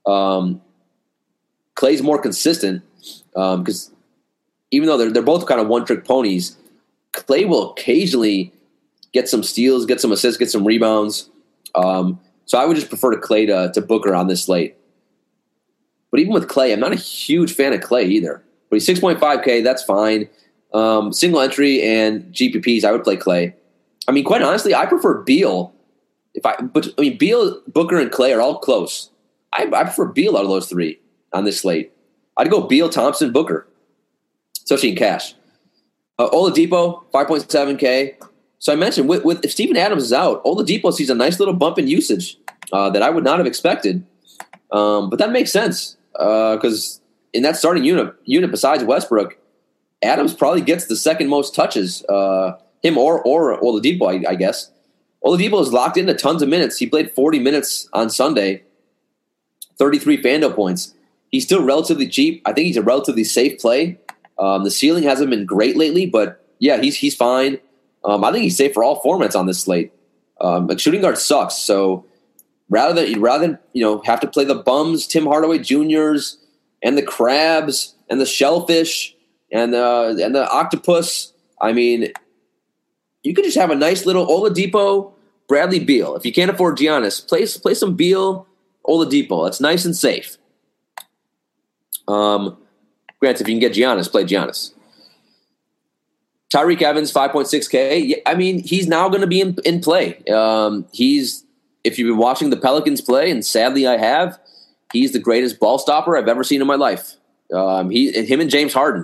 Klay's more consistent because even though they're both kind of one-trick ponies, Klay will occasionally get some steals, get some assists, get some rebounds. So I would just prefer to Klay to Booker on this slate. But even with Klay, I'm not a huge fan of Klay either. But he's 6.5K, that's fine. Single entry and GPPs, I would play Klay. I mean, quite honestly, I prefer Beal. Beal, Booker, and Klay are all close. I prefer Beal out of those 3 on this slate. I'd go Beal, Thompson, Booker, especially in cash. Oladipo, 5.7K. So I mentioned if Steven Adams is out, Oladipo sees a nice little bump in usage that I would not have expected. But that makes sense because in that starting unit besides Westbrook, Adams probably gets the second most touches, him or Oladipo, I guess. Oladipo is locked into tons of minutes. He played 40 minutes on Sunday, 33 FanDuel points. He's still relatively cheap. I think he's a relatively safe play. The ceiling hasn't been great lately, but yeah, he's fine. I think he's safe for all formats on this slate. Shooting guard sucks, so rather than have to play the bums, Tim Hardaway Juniors, and the crabs, and the shellfish, and the octopus. I mean, you could just have a nice little Oladipo, Bradley Beal. If you can't afford Giannis, play some Beal, Oladipo. It's nice and safe. Granted, if you can get Giannis, play Giannis. Tyreke Evans, 5.6K. I mean, he's now going to be in play. If you've been watching the Pelicans play, and sadly I have, he's the greatest ball stopper I've ever seen in my life. Him and James Harden.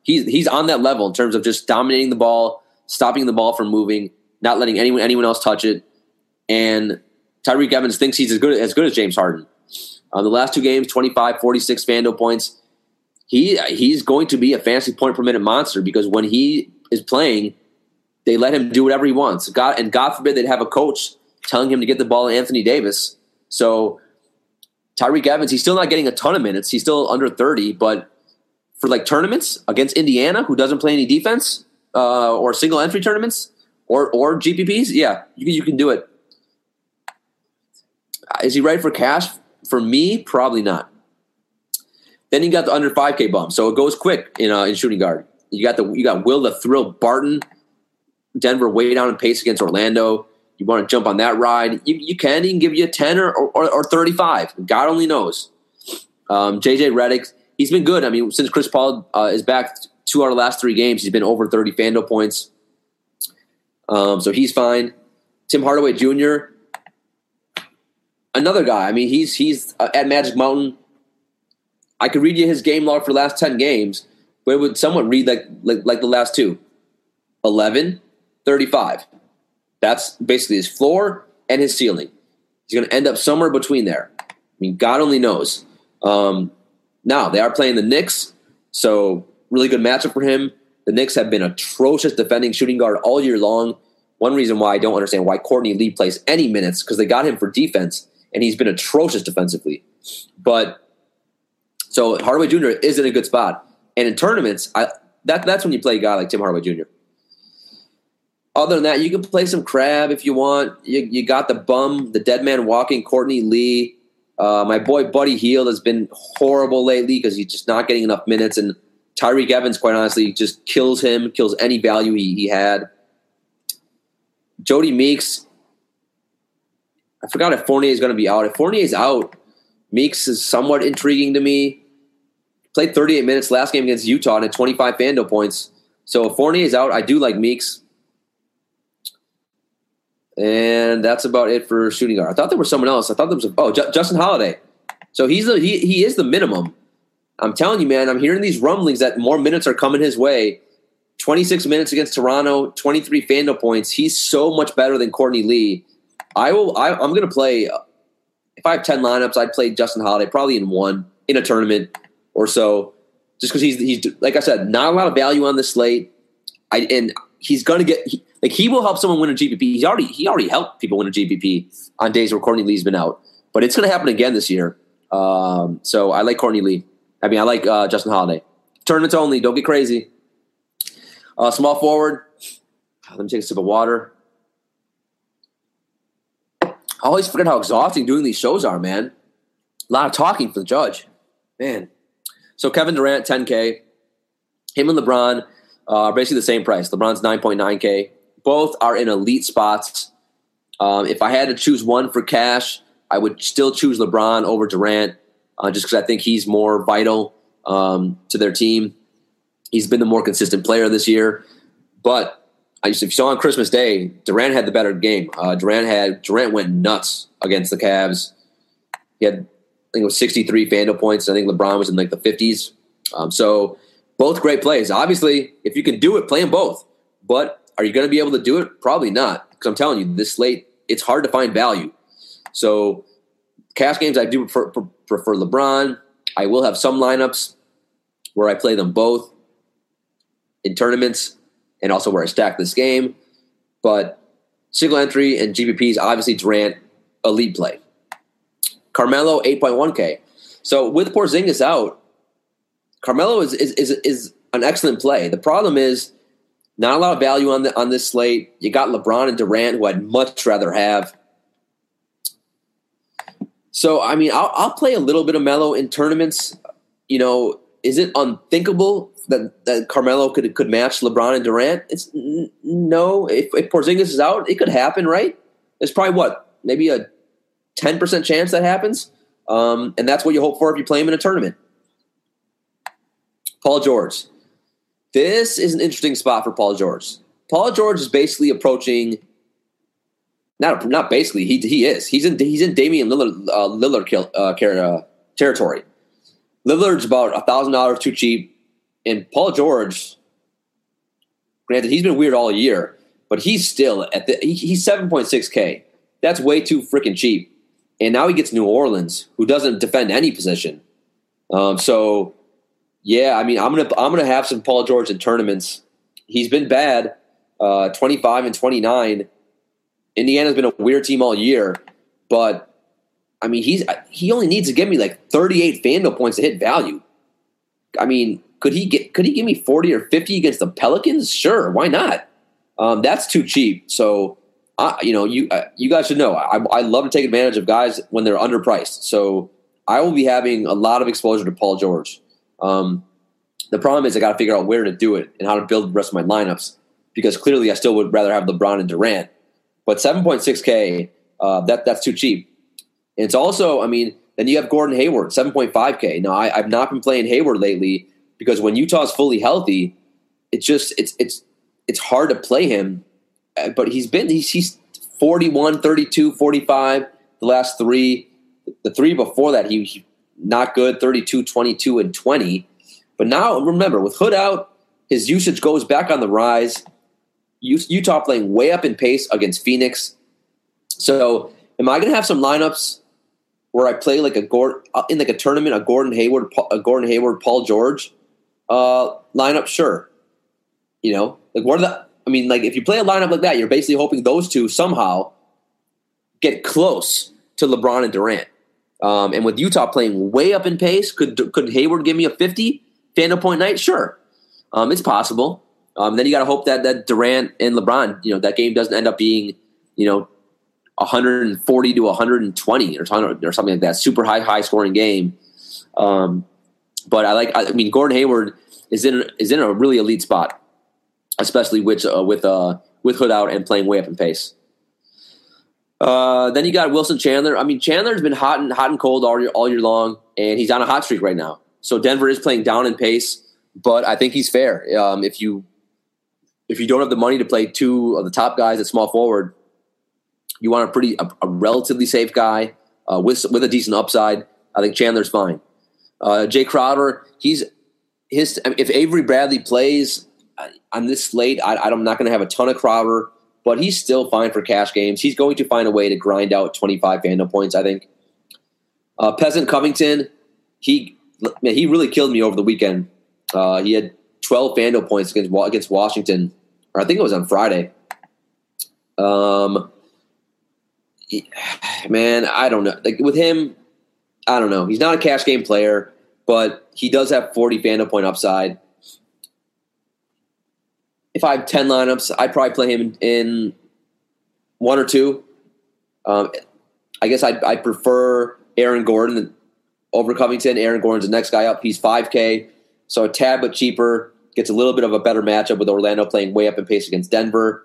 he's on that level in terms of just dominating the ball, stopping the ball from moving, not letting anyone else touch it. And Tyreke Evans thinks he's as good as James Harden. The last 2 games, 25, 46 FanDuel points. He's going to be a fantasy point per minute monster because when he is playing, they let him do whatever he wants. God forbid they'd have a coach telling him to get the ball to Anthony Davis. So Tyreke Evans, he's still not getting a ton of minutes. He's still under 30, but for like tournaments against Indiana, who doesn't play any defense, or single entry tournaments, or GPPs, yeah, you can do it. Is he ready for cash? For me, probably not. Then you got the under 5K bump, so it goes quick in shooting guard. You got Will the Thrill Barton, Denver way down in pace against Orlando. You want to jump on that ride? You can. He can give you a 10 or 35. God only knows. JJ Redick, he's been good. I mean, since Chris Paul is back, 2 out of the last 3 games, he's been over 30 FanDuel points. So he's fine. Tim Hardaway Jr., another guy. I mean, he's at Magic Mountain. I could read you his game log for the last 10 games, but it would somewhat read like the last 2. 11, 35. That's basically his floor and his ceiling. He's going to end up somewhere between there. I mean, God only knows. Now, they are playing the Knicks, so really good matchup for him. The Knicks have been atrocious defending shooting guard all year long. One reason why I don't understand why Courtney Lee plays any minutes, because they got him for defense, and he's been atrocious defensively. But so Hardaway Jr. is in a good spot. And in tournaments, that's when you play a guy like Tim Hardaway Jr. Other than that, you can play some crab if you want. You got the dead man walking Courtney Lee. My boy Buddy Hield has been horrible lately because he's just not getting enough minutes. And Tyreke Evans, quite honestly, just kills any value he had. Jody Meeks, I forgot if Fournier is going to be out. If Fournier is out, Meeks is somewhat intriguing to me. Played 38 minutes last game against Utah and had 25 FanDuel points. So if Fournier is out, I do like Meeks. And that's about it for shooting guard. I thought there was someone else. I thought there was Justin Holiday. So he is the minimum. I'm telling you, man, I'm hearing these rumblings that more minutes are coming his way. 26 minutes against Toronto, 23 FanDuel points. He's so much better than Courtney Lee. I'm going to play, if I have 10 lineups, I'd play Justin Holiday probably in one in a tournament or so, just because he's like I said, not a lot of value on this slate. And he's going to get he will help someone win a GPP. He already helped people win a GPP on days where Courtney Lee's been out, but it's going to happen again this year. So I like Courtney Lee. I mean, I like Justin Holiday. Tournaments only. Don't get crazy. Small forward. Let me take a sip of water. I always forget how exhausting doing these shows are, man. A lot of talking for the judge. Man. So Kevin Durant, 10K. Him and LeBron are basically the same price. LeBron's 9.9K. Both are in elite spots. If I had to choose one for cash, I would still choose LeBron over Durant, just because I think he's more vital to their team. He's been the more consistent player this year. But if you saw on Christmas Day, Durant had the better game. Durant went nuts against the Cavs. He had, I think it was 63 FanDuel points. I think LeBron was in like the 50s. So both great plays. Obviously, if you can do it, play them both. But are you going to be able to do it? Probably not. Because I'm telling you, this slate, it's hard to find value. So cash games, I do prefer LeBron. I will have some lineups where I play them both in tournaments and also where I stack this game. But single entry and GPPs, obviously Durant, elite play. Carmelo, 8.1K. So with Porzingis out, Carmelo is an excellent play. The problem is not a lot of value on this slate. You got LeBron and Durant, who I'd much rather have. So, I mean, I'll play a little bit of Melo in tournaments. You know, is it unthinkable that Carmelo could match LeBron and Durant? It's no. If Porzingis is out, it could happen, right? There's probably maybe a 10% chance that happens, and that's what you hope for if you play him in a tournament. Paul George. This is an interesting spot for Paul George. Paul George is basically approaching. Not basically. He is. He's in Damian Lillard territory. Lillard's about $1,000 too cheap. And Paul George, granted, he's been weird all year, but he's still he's 7.6K. That's way too freaking cheap. And now he gets New Orleans, who doesn't defend any position. So yeah, I mean, I'm gonna have some Paul George in tournaments. He's been bad, 25 and 29. Indiana's been a weird team all year, but I mean, he only needs to give me like 38 FanDuel points to hit value. I mean, could he give me 40 or 50 against the Pelicans? Sure, why not? That's too cheap. So, you guys should know I love to take advantage of guys when they're underpriced. So I will be having a lot of exposure to Paul George. The problem is I got to figure out where to do it and how to build the rest of my lineups, because clearly I still would rather have LeBron and Durant. But 7.6K, that's too cheap. And it's also, I mean, then you have Gordon Hayward, 7.5K. Now, I've not been playing Hayward lately because when Utah's fully healthy, it's hard to play him. But he's 41, 32, 45 the last three. The three before that, he not good, 32, 22, and 20. But now, remember, with Hood out, his usage goes back on the rise. Utah playing way up in pace against Phoenix. So am I going to have some lineups where I play like in like a tournament, a Gordon Hayward, Paul George lineup? Sure. If you play a lineup like that, you're basically hoping those two somehow get close to LeBron and Durant. And with Utah playing way up in pace, could Hayward give me a 50 FanDuel point night? Sure. It's possible. Then you got to hope that Durant and LeBron, that game doesn't end up being, 140 to 120 or something like that. Super high scoring game. But I mean, Gordon Hayward is in a really elite spot, especially with Hood out and playing way up in pace. Then you got Wilson Chandler. I mean, Chandler's been hot and cold all year long, and he's on a hot streak right now. So Denver is playing down in pace, but I think he's fair. If you don't have the money to play two of the top guys at small forward, you want a relatively safe guy with a decent upside. I think Chandler's fine. Jay Crowder, if Avery Bradley plays on this slate, I'm not going to have a ton of Crowder, but he's still fine for cash games. He's going to find a way to grind out 25 FanDuel points, I think. Peasant Covington, he really killed me over the weekend. He had 12 FanDuel points against Washington, or I think it was on Friday. Man, I don't know. Like with him, I don't know. He's not a cash game player, but he does have 40 FanDuel point upside. If I have 10 lineups, I'd probably play him in one or two. I guess I prefer Aaron Gordon over Covington. Aaron Gordon's the next guy up. He's 5K, so a tad but cheaper. Gets a little bit of a better matchup with Orlando playing way up in pace against Denver.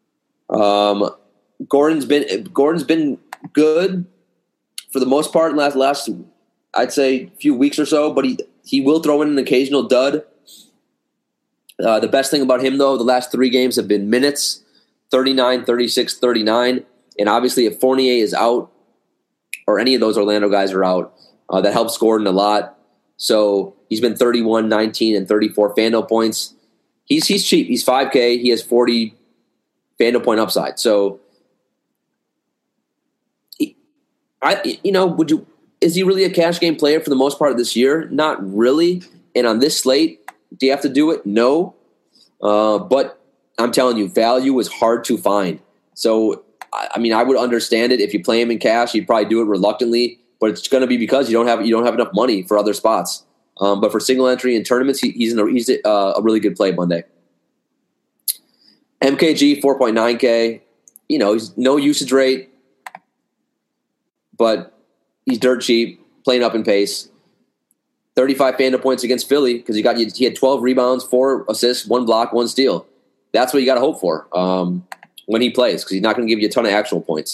Gordon's been good for the most part in last I'd say few weeks or so, but he will throw in an occasional dud. The best thing about him, though, the last three games have been minutes, 39, 36, 39. And obviously if Fournier is out or any of those Orlando guys are out, that helps Gordon a lot. So he's been 31, 19, and 34 FanDuel points. He's cheap. He's 5K. He has 40 FanDuel point upside. So, is he really a cash game player for the most part of this year? Not really. And on this slate, do you have to do it? No. But I'm telling you, value is hard to find. So, I mean, I would understand it if you play him in cash. You'd probably do it reluctantly, but it's going to be because you don't have enough money for other spots. But for single entry in tournaments, he's a really good play Monday. MKG 4.9K. He's no usage rate, but he's dirt cheap, playing up in pace. 35 FanDuel points against Philly because he had 12 rebounds, 4 assists, 1 block, 1 steal. That's what you got to hope for when he plays, because he's not going to give you a ton of actual points.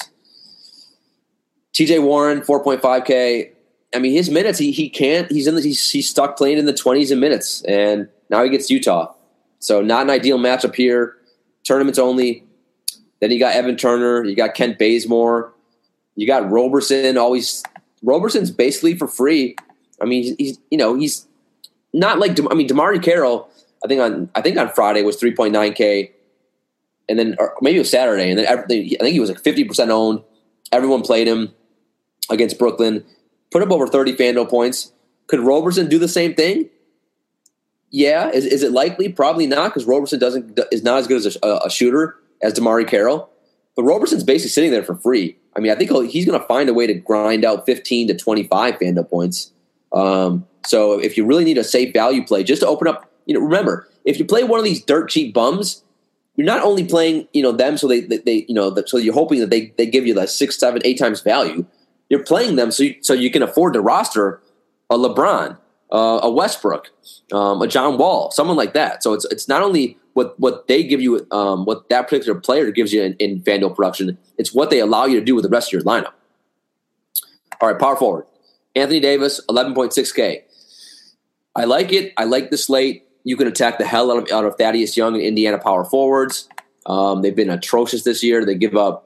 TJ Warren 4.5K. I mean, his minutes he's stuck playing in the 20s in minutes, and now he gets Utah. So not an ideal matchup here. Tournaments only. Then you got Evan Turner, you got Kent Bazemore, you got Roberson. Roberson's basically for free. I mean, he's not like DeMarre Carroll. I think on Friday was 3.9K, and then or maybe it was Saturday, and then I think he was like 50% owned. Everyone played him against Brooklyn, put up over 30 FanDuel points. Could Roberson do the same thing? Yeah. Is it likely? Probably not, because Roberson is not as good as a shooter as DeMarre Carroll. But Roberson's basically sitting there for free. I mean, I think he's going to find a way to grind out 15 to 25 FanDuel points. So if you really need a safe value play, just to open up, remember, if you play one of these dirt cheap bums, you're not only playing, them so they so you're hoping that they give you like 6, 7, 8 times value. You're playing them so you can afford to roster a LeBron, a Westbrook, a John Wall, someone like that. So it's not only what they give you, what that particular player gives you in FanDuel production, it's what they allow you to do with the rest of your lineup. All right, power forward. Anthony Davis, 11.6K. I like it. I like the slate. You can attack the hell out of Thaddeus Young and Indiana power forwards. They've been atrocious this year. They give up.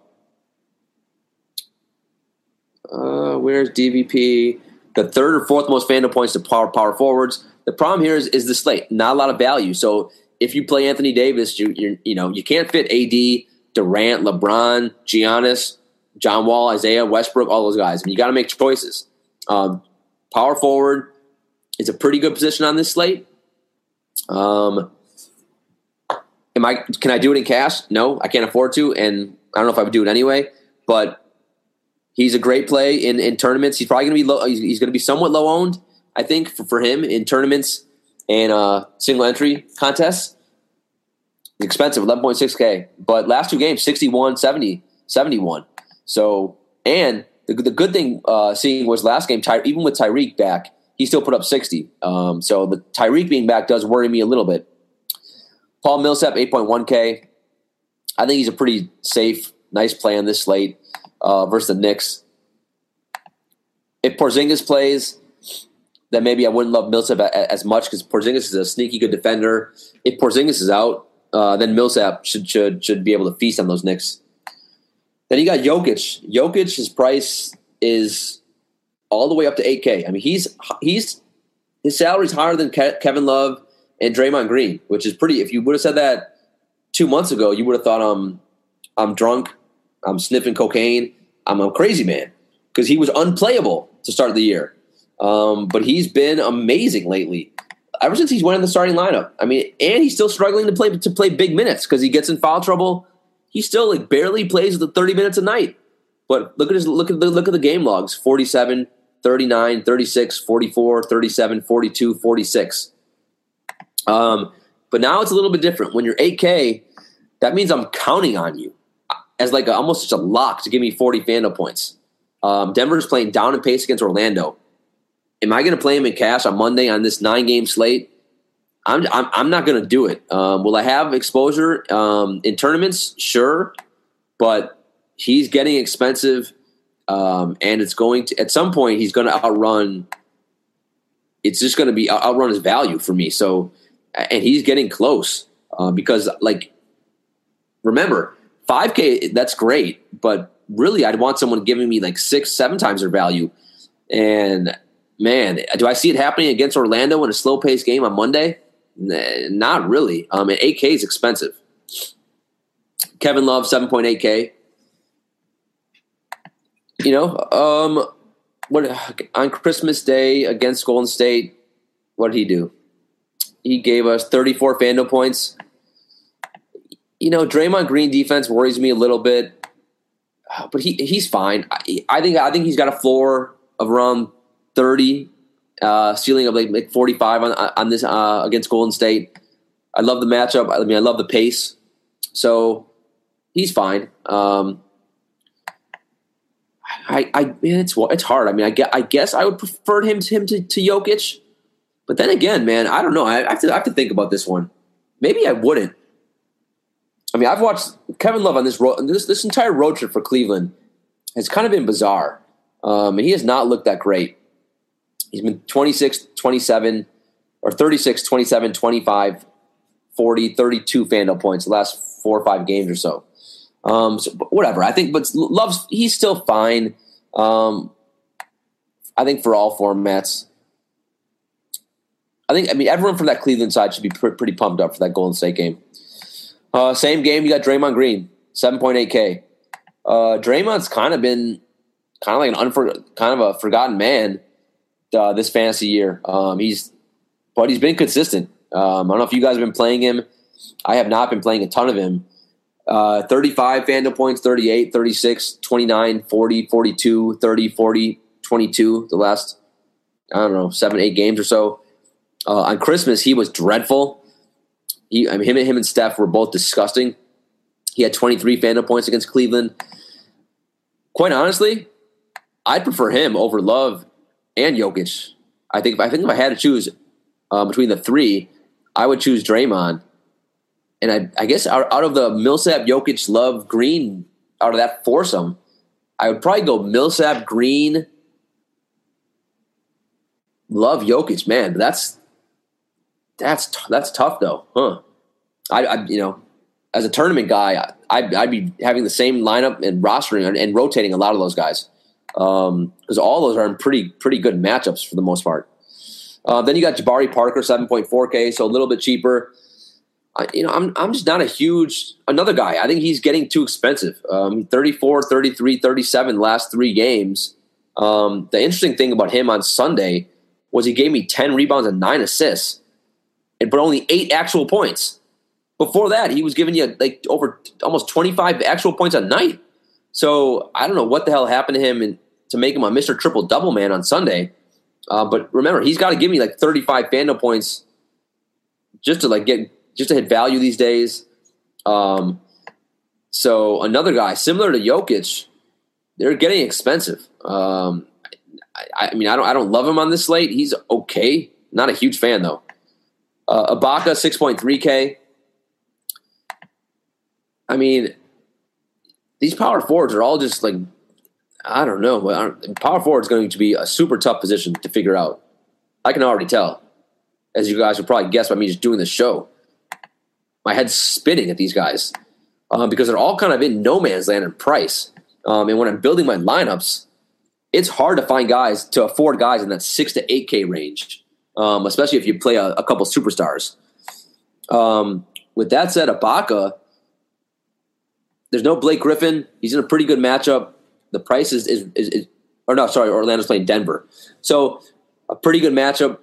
Where's DVP? The third or fourth most FanDuel points to power forwards. The problem here is the slate. Not a lot of value. So if you play Anthony Davis, you can't fit AD, Durant, LeBron, Giannis, John Wall, Isaiah, Westbrook, all those guys. I mean, you got to make choices. Power forward is a pretty good position on this slate. Can I do it in cash? No, I can't afford to, and I don't know if I would do it anyway. But he's a great play in tournaments. He's probably going to be low. He's going to be somewhat low owned, I think, for him in tournaments and single entry contests. It's expensive, 11.6K. But last 2 games, 61, 70, 71. So, and the good thing seeing was last game, even with Tyreek back, he still put up 60. So the Tyreek being back does worry me a little bit. Paul Millsap, 8.1K. I think he's a pretty safe, nice play on this slate versus the Knicks. If Porzingis plays, then maybe I wouldn't love Millsap as much because Porzingis is a sneaky good defender. If Porzingis is out, then Millsap should be able to feast on those Knicks. Then you got Jokic. Jokic, his price is all the way up to 8K. I mean, his salary's higher than Kevin Love and Draymond Green, which is pretty. If you would have said that 2 months ago, you would have thought I'm drunk, I'm sniffing cocaine, I'm a crazy man, because he was unplayable to start the year. But he's been amazing lately. Ever since he's went in the starting lineup. I mean, and he's still struggling to play big minutes because he gets in foul trouble. He still barely plays the 30 minutes a night. But look at the game logs: 47, 39, 36, 44, 37, 42, 46. But now it's a little bit different. When you're 8K, that means I'm counting on you as almost just a lock to give me 40 FanDuel points. Denver's playing down in pace against Orlando. Am I going to play him in cash on Monday on this 9-game slate? I'm not going to do it. Will I have exposure in tournaments? Sure, but he's getting expensive, and it's going to at some point he's going to outrun. It's just going to be outrun his value for me. So, and he's getting close because remember 5K, that's great, but really I'd want someone giving me 6, 7 times their value. And man, do I see it happening against Orlando in a slow-paced game on Monday? Not really. And 8K is expensive. Kevin Love, 7.8K. What on Christmas Day against Golden State, what did he do? He gave us 34 FanDuel points. Draymond Green defense worries me a little bit, but he's fine. I think he's got a floor of around 30, ceiling of 45 on this against Golden State. I love the matchup. I love the pace, so he's fine. It's hard. I mean, I guess I would prefer him to Jokic, but then again, man, I don't know. I have to think about this one. Maybe I wouldn't. I mean, I've watched Kevin Love on this entire road trip for Cleveland has kind of been bizarre, and he has not looked that great. He's been 26, 27, or 36, 27, 25, 40, 32 FanDuel points the last 4 or 5 games or so. But whatever. I think, but he's still fine. I think for all formats. I mean, everyone from that Cleveland side should be pretty pumped up for that Golden State game. Same game, you got Draymond Green, 7.8K. Draymond's kind of been like a forgotten man this fantasy year. He's been consistent. I don't know if you guys have been playing him. I have not been playing a ton of him. 35 FanDuel points, 38, 36, 29, 40, 42, 30, 40, 22 the last, 7-8 games or so. On Christmas, he was dreadful. Him and Steph were both disgusting. He had 23 FanDuel points against Cleveland. Quite honestly, I'd prefer him over Love and Jokic. I think if I had to choose between the three, I would choose Draymond. And I guess out of the Millsap, Jokic, Love, Green, out of that foursome, I would probably go Millsap, Green, Love, Jokic. Man, that's tough though, huh? As a tournament guy, I'd be having the same lineup and rostering and rotating a lot of those guys because all those are in pretty good matchups for the most part. Then you got Jabari Parker, 7.4K, so a little bit cheaper. I'm just not a huge another guy. I think he's getting too expensive. 34, 33, 37 last 3 games. The interesting thing about him on Sunday was he gave me 10 rebounds and 9 assists, but only 8 actual points. Before that, he was giving you like over almost 25 actual points a night. So I don't know what the hell happened to him to make him a Mr. Triple-Double man on Sunday. But remember, he's got to give me like 35 FanDuel points just to hit value these days. So another guy similar to Jokic, they're getting expensive. I don't love him on this slate. He's okay. Not a huge fan though. Ibaka, 6.3K. I mean, these power forwards are all just like, I don't know. Power forward is going to be a super tough position to figure out. I can already tell, as you guys would probably guess by me just doing this show. My head's spinning at these guys because they're all kind of in no man's land in price. And when I'm building my lineups, it's hard to afford guys in that 6 to 8K range, especially if you play a couple superstars. With that said, Ibaka, there's no Blake Griffin. He's in a pretty good matchup. The price Orlando's playing Denver. So a pretty good matchup.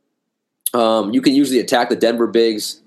You can usually attack the Denver bigs.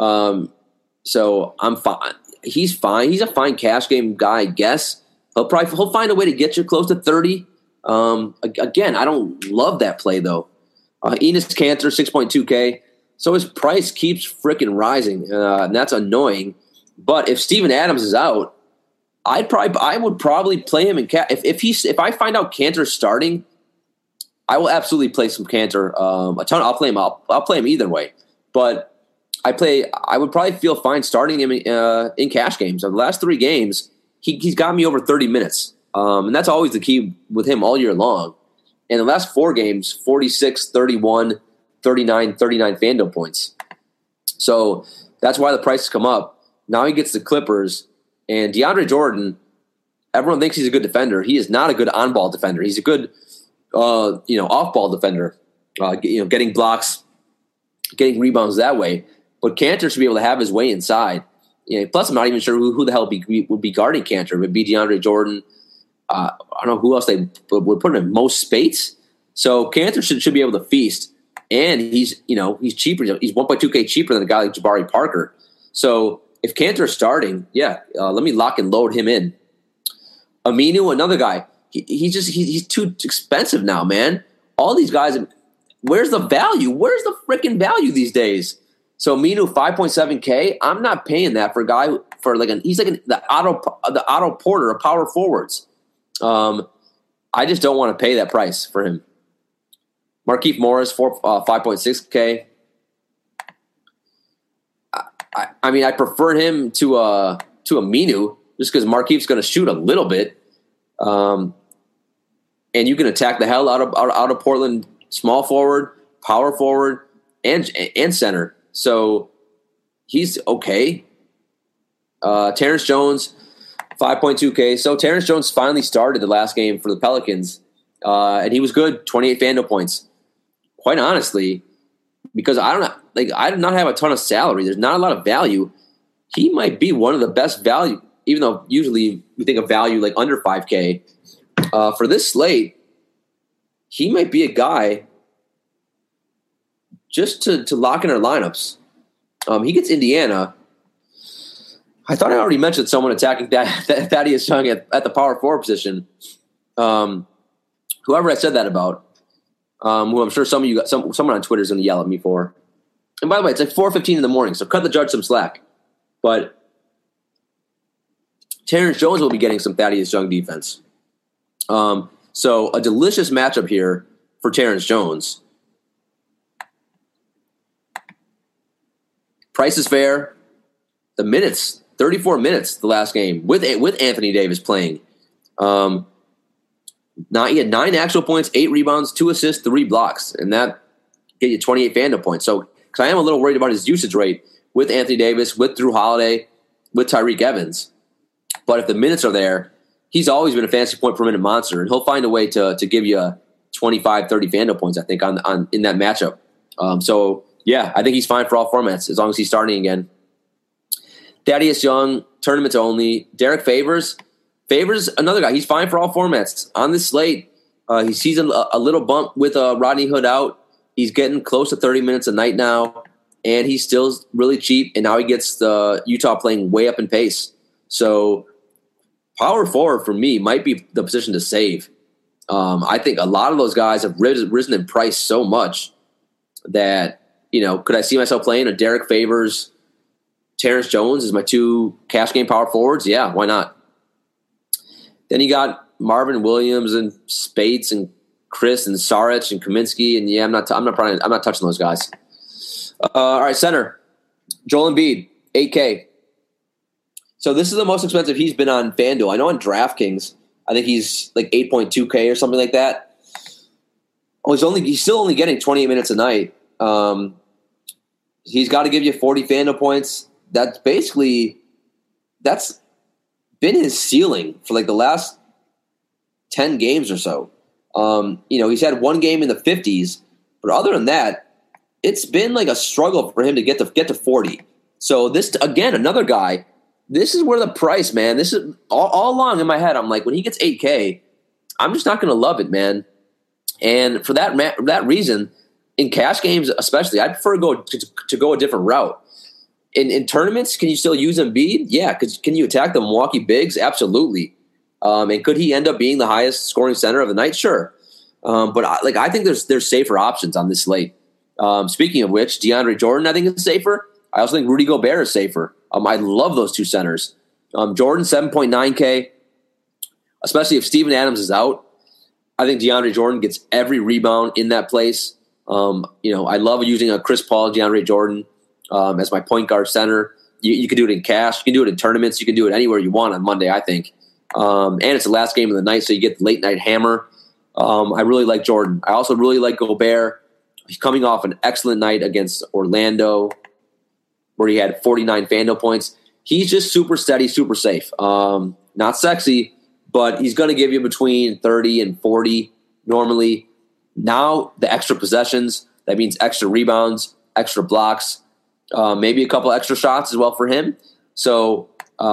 So I'm fine. He's fine. He's a fine cash game guy, I guess. He'll find a way to get you close to 30. Again, I don't love that play though. Enes Kanter, 6.2K. So his price keeps freaking rising, and that's annoying. But if Steven Adams is out, I would probably play him in if I find out Kanter's starting, I will absolutely play some Kanter a ton. I'll play him. I'll play him either way. But I would probably feel fine starting him in cash games. The last 3 games, he's got me over 30 minutes, and that's always the key with him all year long. And the last 4 games, 46, 31, 39, 39 FanDuel points. So that's why the prices come up. Now he gets the Clippers. And DeAndre Jordan, everyone thinks he's a good defender. He is not a good on-ball defender. He's a good, off-ball defender. Getting blocks, getting rebounds that way. But Kanter should be able to have his way inside. Plus, I'm not even sure who the hell would be guarding Kanter. It would be DeAndre Jordan. I don't know who else they would put him in. Most Spates. So Kanter should be able to feast. And he's cheaper. He's 1.2K cheaper than a guy like Jabari Parker. So if Kanter is starting, let me lock and load him in. Aminu, another guy. He's too expensive now, man. All these guys, where's the value? Where's the freaking value these days? So Aminu, 5.7K. I'm not paying that for a guy the Otto Porter of power forwards. I just don't want to pay that price for him. Markieff Morris, 5.6K. I prefer him to Aminu just because Markieff's going to shoot a little bit, and you can attack the hell out of Portland small forward, power forward, and center. So he's okay. Terrence Jones, 5.2K. So Terrence Jones finally started the last game for the Pelicans, and he was good, 28 FanDuel points. Quite honestly, because I do not have a ton of salary. There's not a lot of value. He might be one of the best value, even though usually we think of value like under 5K. For this slate, he might be a guy just to lock in our lineups. He gets Indiana. I thought I already mentioned someone attacking Thaddeus Young at the power forward position. Whoever I said that about, who I'm sure someone on Twitter is going to yell at me for. And by the way, it's like 4:15 in the morning, so cut the judge some slack. But Terrence Jones will be getting some Thaddeus Young defense. So a delicious matchup here for Terrence Jones. Price is fair. The minutes, 34 minutes the last game with Anthony Davis playing. He had 9 actual points, 8 rebounds, 2 assists, 3 blocks, and that get you 28 FanDuel points. So, because I am a little worried about his usage rate with Anthony Davis, with Drew Holiday, with Tyreke Evans. But if the minutes are there, he's always been a fantasy point per minute monster, and he'll find a way to give you 25, 30 FanDuel points, I think, on in that matchup. So, yeah, I think he's fine for all formats as long as he's starting again. Thaddeus Young, tournaments only. Derek Favors, another guy. He's fine for all formats. On this slate, he sees a little bump with Rodney Hood out. He's getting close to 30 minutes a night now, and he's still really cheap, and now he gets the Utah playing way up in pace. So power forward for me might be the position to save. I think a lot of those guys have risen in price so much that, could I see myself playing a Derek Favors, Terrence Jones as my 2 cash game power forwards? Yeah, why not? Then you got Marvin Williams and Spates and Chris and Saric and Kaminsky, and I'm not touching those guys. All right, center Joel Embiid, 8K. So this is the most expensive he's been on FanDuel. I know on DraftKings, I think he's like 8.2K or something like that. Oh, he's still only getting 28 minutes a night. He's got to give you 40 FanDuel points. That's been his ceiling for like the last 10 games or so. He's had one game in the 50s, but other than that, it's been like a struggle for him to get to 40. So this, again, another guy, this is where the price, man, this is all along in my head. I'm like, when he gets 8K, I'm just not going to love it, man. And for that reason, in cash games especially, I prefer to go a different route. In tournaments, can you still use Embiid? Yeah. Can you attack the Milwaukee Bigs? Absolutely. And could he end up being the highest scoring center of the night? Sure. But I think there's safer options on this slate. Speaking of which, DeAndre Jordan, I think, is safer. I also think Rudy Gobert is safer. I love those 2 centers. Jordan, 7.9K, especially if Steven Adams is out. I think DeAndre Jordan gets every rebound in that place. I love using a Chris Paul, DeAndre Jordan as my point guard center. You can do it in cash. You can do it in tournaments. You can do it anywhere you want on Monday, I think. And it's the last game of the night, so you get the late night hammer. I really like Jordan. I also really like Gobert. He's coming off an excellent night against Orlando where he had 49 FanDuel points. He's just super steady, super safe. Not sexy, but he's going to give you between 30 and 40 normally. Now the extra possessions, that means extra rebounds, extra blocks, maybe a couple extra shots as well for him. So,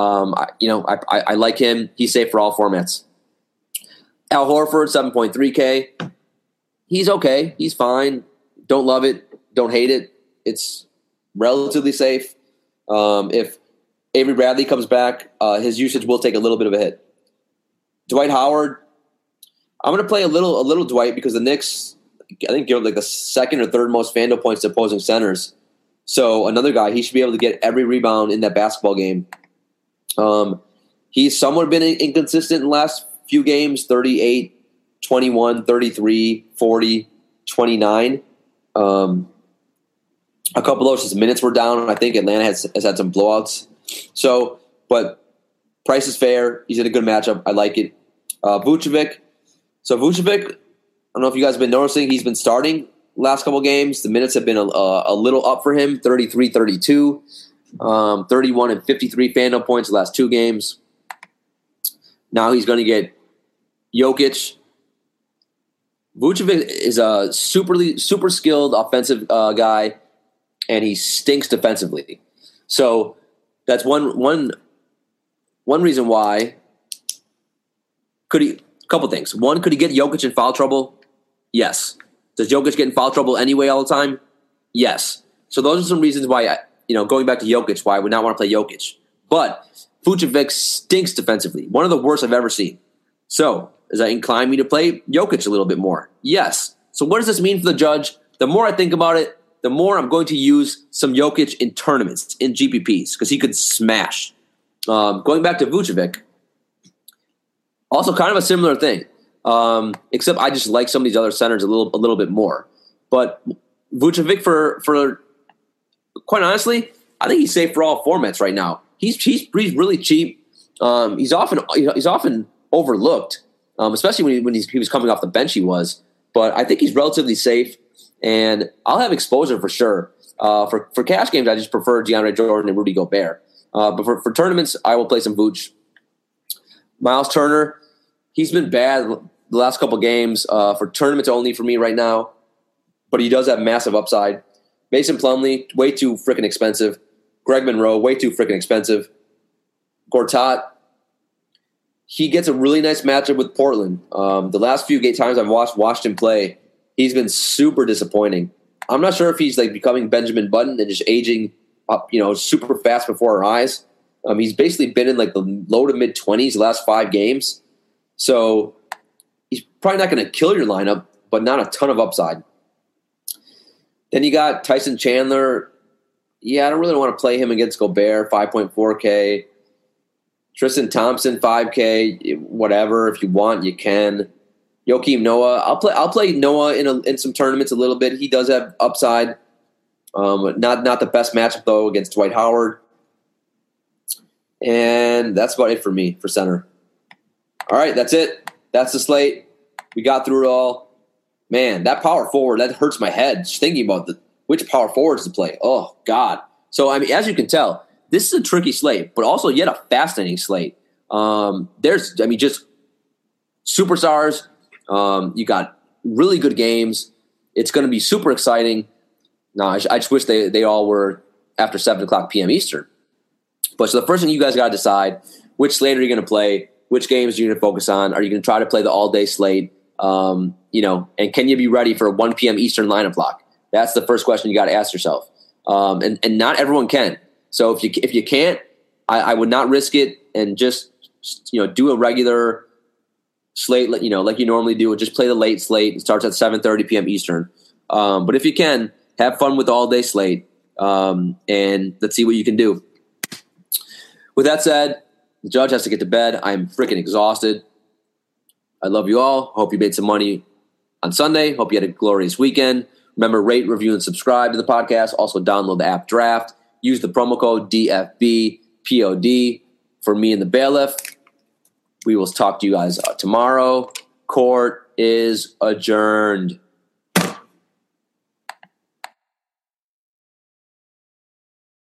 I like him. He's safe for all formats. Al Horford, 7.3K. He's okay. He's fine. Don't love it. Don't hate it. It's relatively safe. If Avery Bradley comes back, his usage will take a little bit of a hit. Dwight Howard, I'm going to play a little Dwight because the Knicks, I think, give like the second or third most FanDuel points to opposing centers. So another guy, he should be able to get every rebound in that basketball game. He's somewhat been inconsistent in the last few games, 38, 21, 33, 40, 29. A couple of those minutes were down, and I think Atlanta has had some blowouts. So, but price is fair. He's in a good matchup. I like it. Vucevic. So Vucevic, I don't know if you guys have been noticing, he's been starting last couple games. The minutes have been a little up for him, 33, 32, 31 and 53 FanDuel points the last 2 games. Now he's going to get Jokic, Vucevic is a super skilled offensive guy, and he stinks defensively. So that's one reason why. Couple things. One, could he get Jokic in foul trouble? Yes. Does Jokic get in foul trouble anyway all the time? Yes. So those are some reasons why, going back to Jokic, why I would not want to play Jokic. But Vucevic stinks defensively. One of the worst I've ever seen. So does that incline me to play Jokic a little bit more? Yes. So what does this mean for the judge? The more I think about it, the more I'm going to use some Jokic in tournaments, in GPPs, because he could smash. Going back to Vucevic, also kind of a similar thing, except I just like some of these other centers a little bit more. But Vucevic, for quite honestly, I think he's safe for all formats right now. He's really cheap. He's often overlooked, especially when he was coming off the bench. He was, but I think he's relatively safe, and I'll have exposure for sure. For cash games, I just prefer DeAndre Jordan and Rudy Gobert. But for tournaments, I will play some Vooch. Miles Turner, he's been bad the last couple games. For tournaments only for me right now, but he does have massive upside. Mason Plumlee, way too freaking expensive. Greg Monroe, way too freaking expensive. Gortat, he gets a really nice matchup with Portland. The last few times I've watched him play, he's been super disappointing. I'm not sure if he's like becoming Benjamin Button and just aging up, super fast before our eyes. He's basically been in like the low to mid 20s the last 5 games. So he's probably not going to kill your lineup, but not a ton of upside. Then you got Tyson Chandler. Yeah, I don't really want to play him against Gobert, 5.4K. Tristan Thompson, 5K. Whatever, if you want, you can. Joakim Noah. I'll play Noah in some tournaments a little bit. He does have upside. Not the best matchup though against Dwight Howard. And that's about it for me for center. All right, that's it. That's the slate. We got through it all. Man, that power forward, that hurts my head just thinking about which power forwards to play. Oh, God. So, as you can tell, this is a tricky slate, but also yet a fascinating slate. Just superstars. You got really good games. It's going to be super exciting. No, I just wish they all were after 7 o'clock p.m. Eastern. But so the first thing you guys got to decide, which slate are you going to play? Which games are you going to focus on? Are you going to try to play the all-day slate? And can you be ready for a 1 p.m. Eastern lineup block? That's the first question you got to ask yourself. And not everyone can. So if you can't, I would not risk it and just do a regular slate, like you normally do, and just play the late slate. It starts at 7:30 p.m. Eastern. But if you can, have fun with the all-day slate, and let's see what you can do. With that said, the judge has to get to bed. I'm freaking exhausted. I love you all. Hope you made some money on Sunday. Hope you had a glorious weekend. Remember, rate, review, and subscribe to the podcast. Also, download the app Draft. Use the promo code DFBPOD for me and the bailiff. We will talk to you guys tomorrow. Court is adjourned.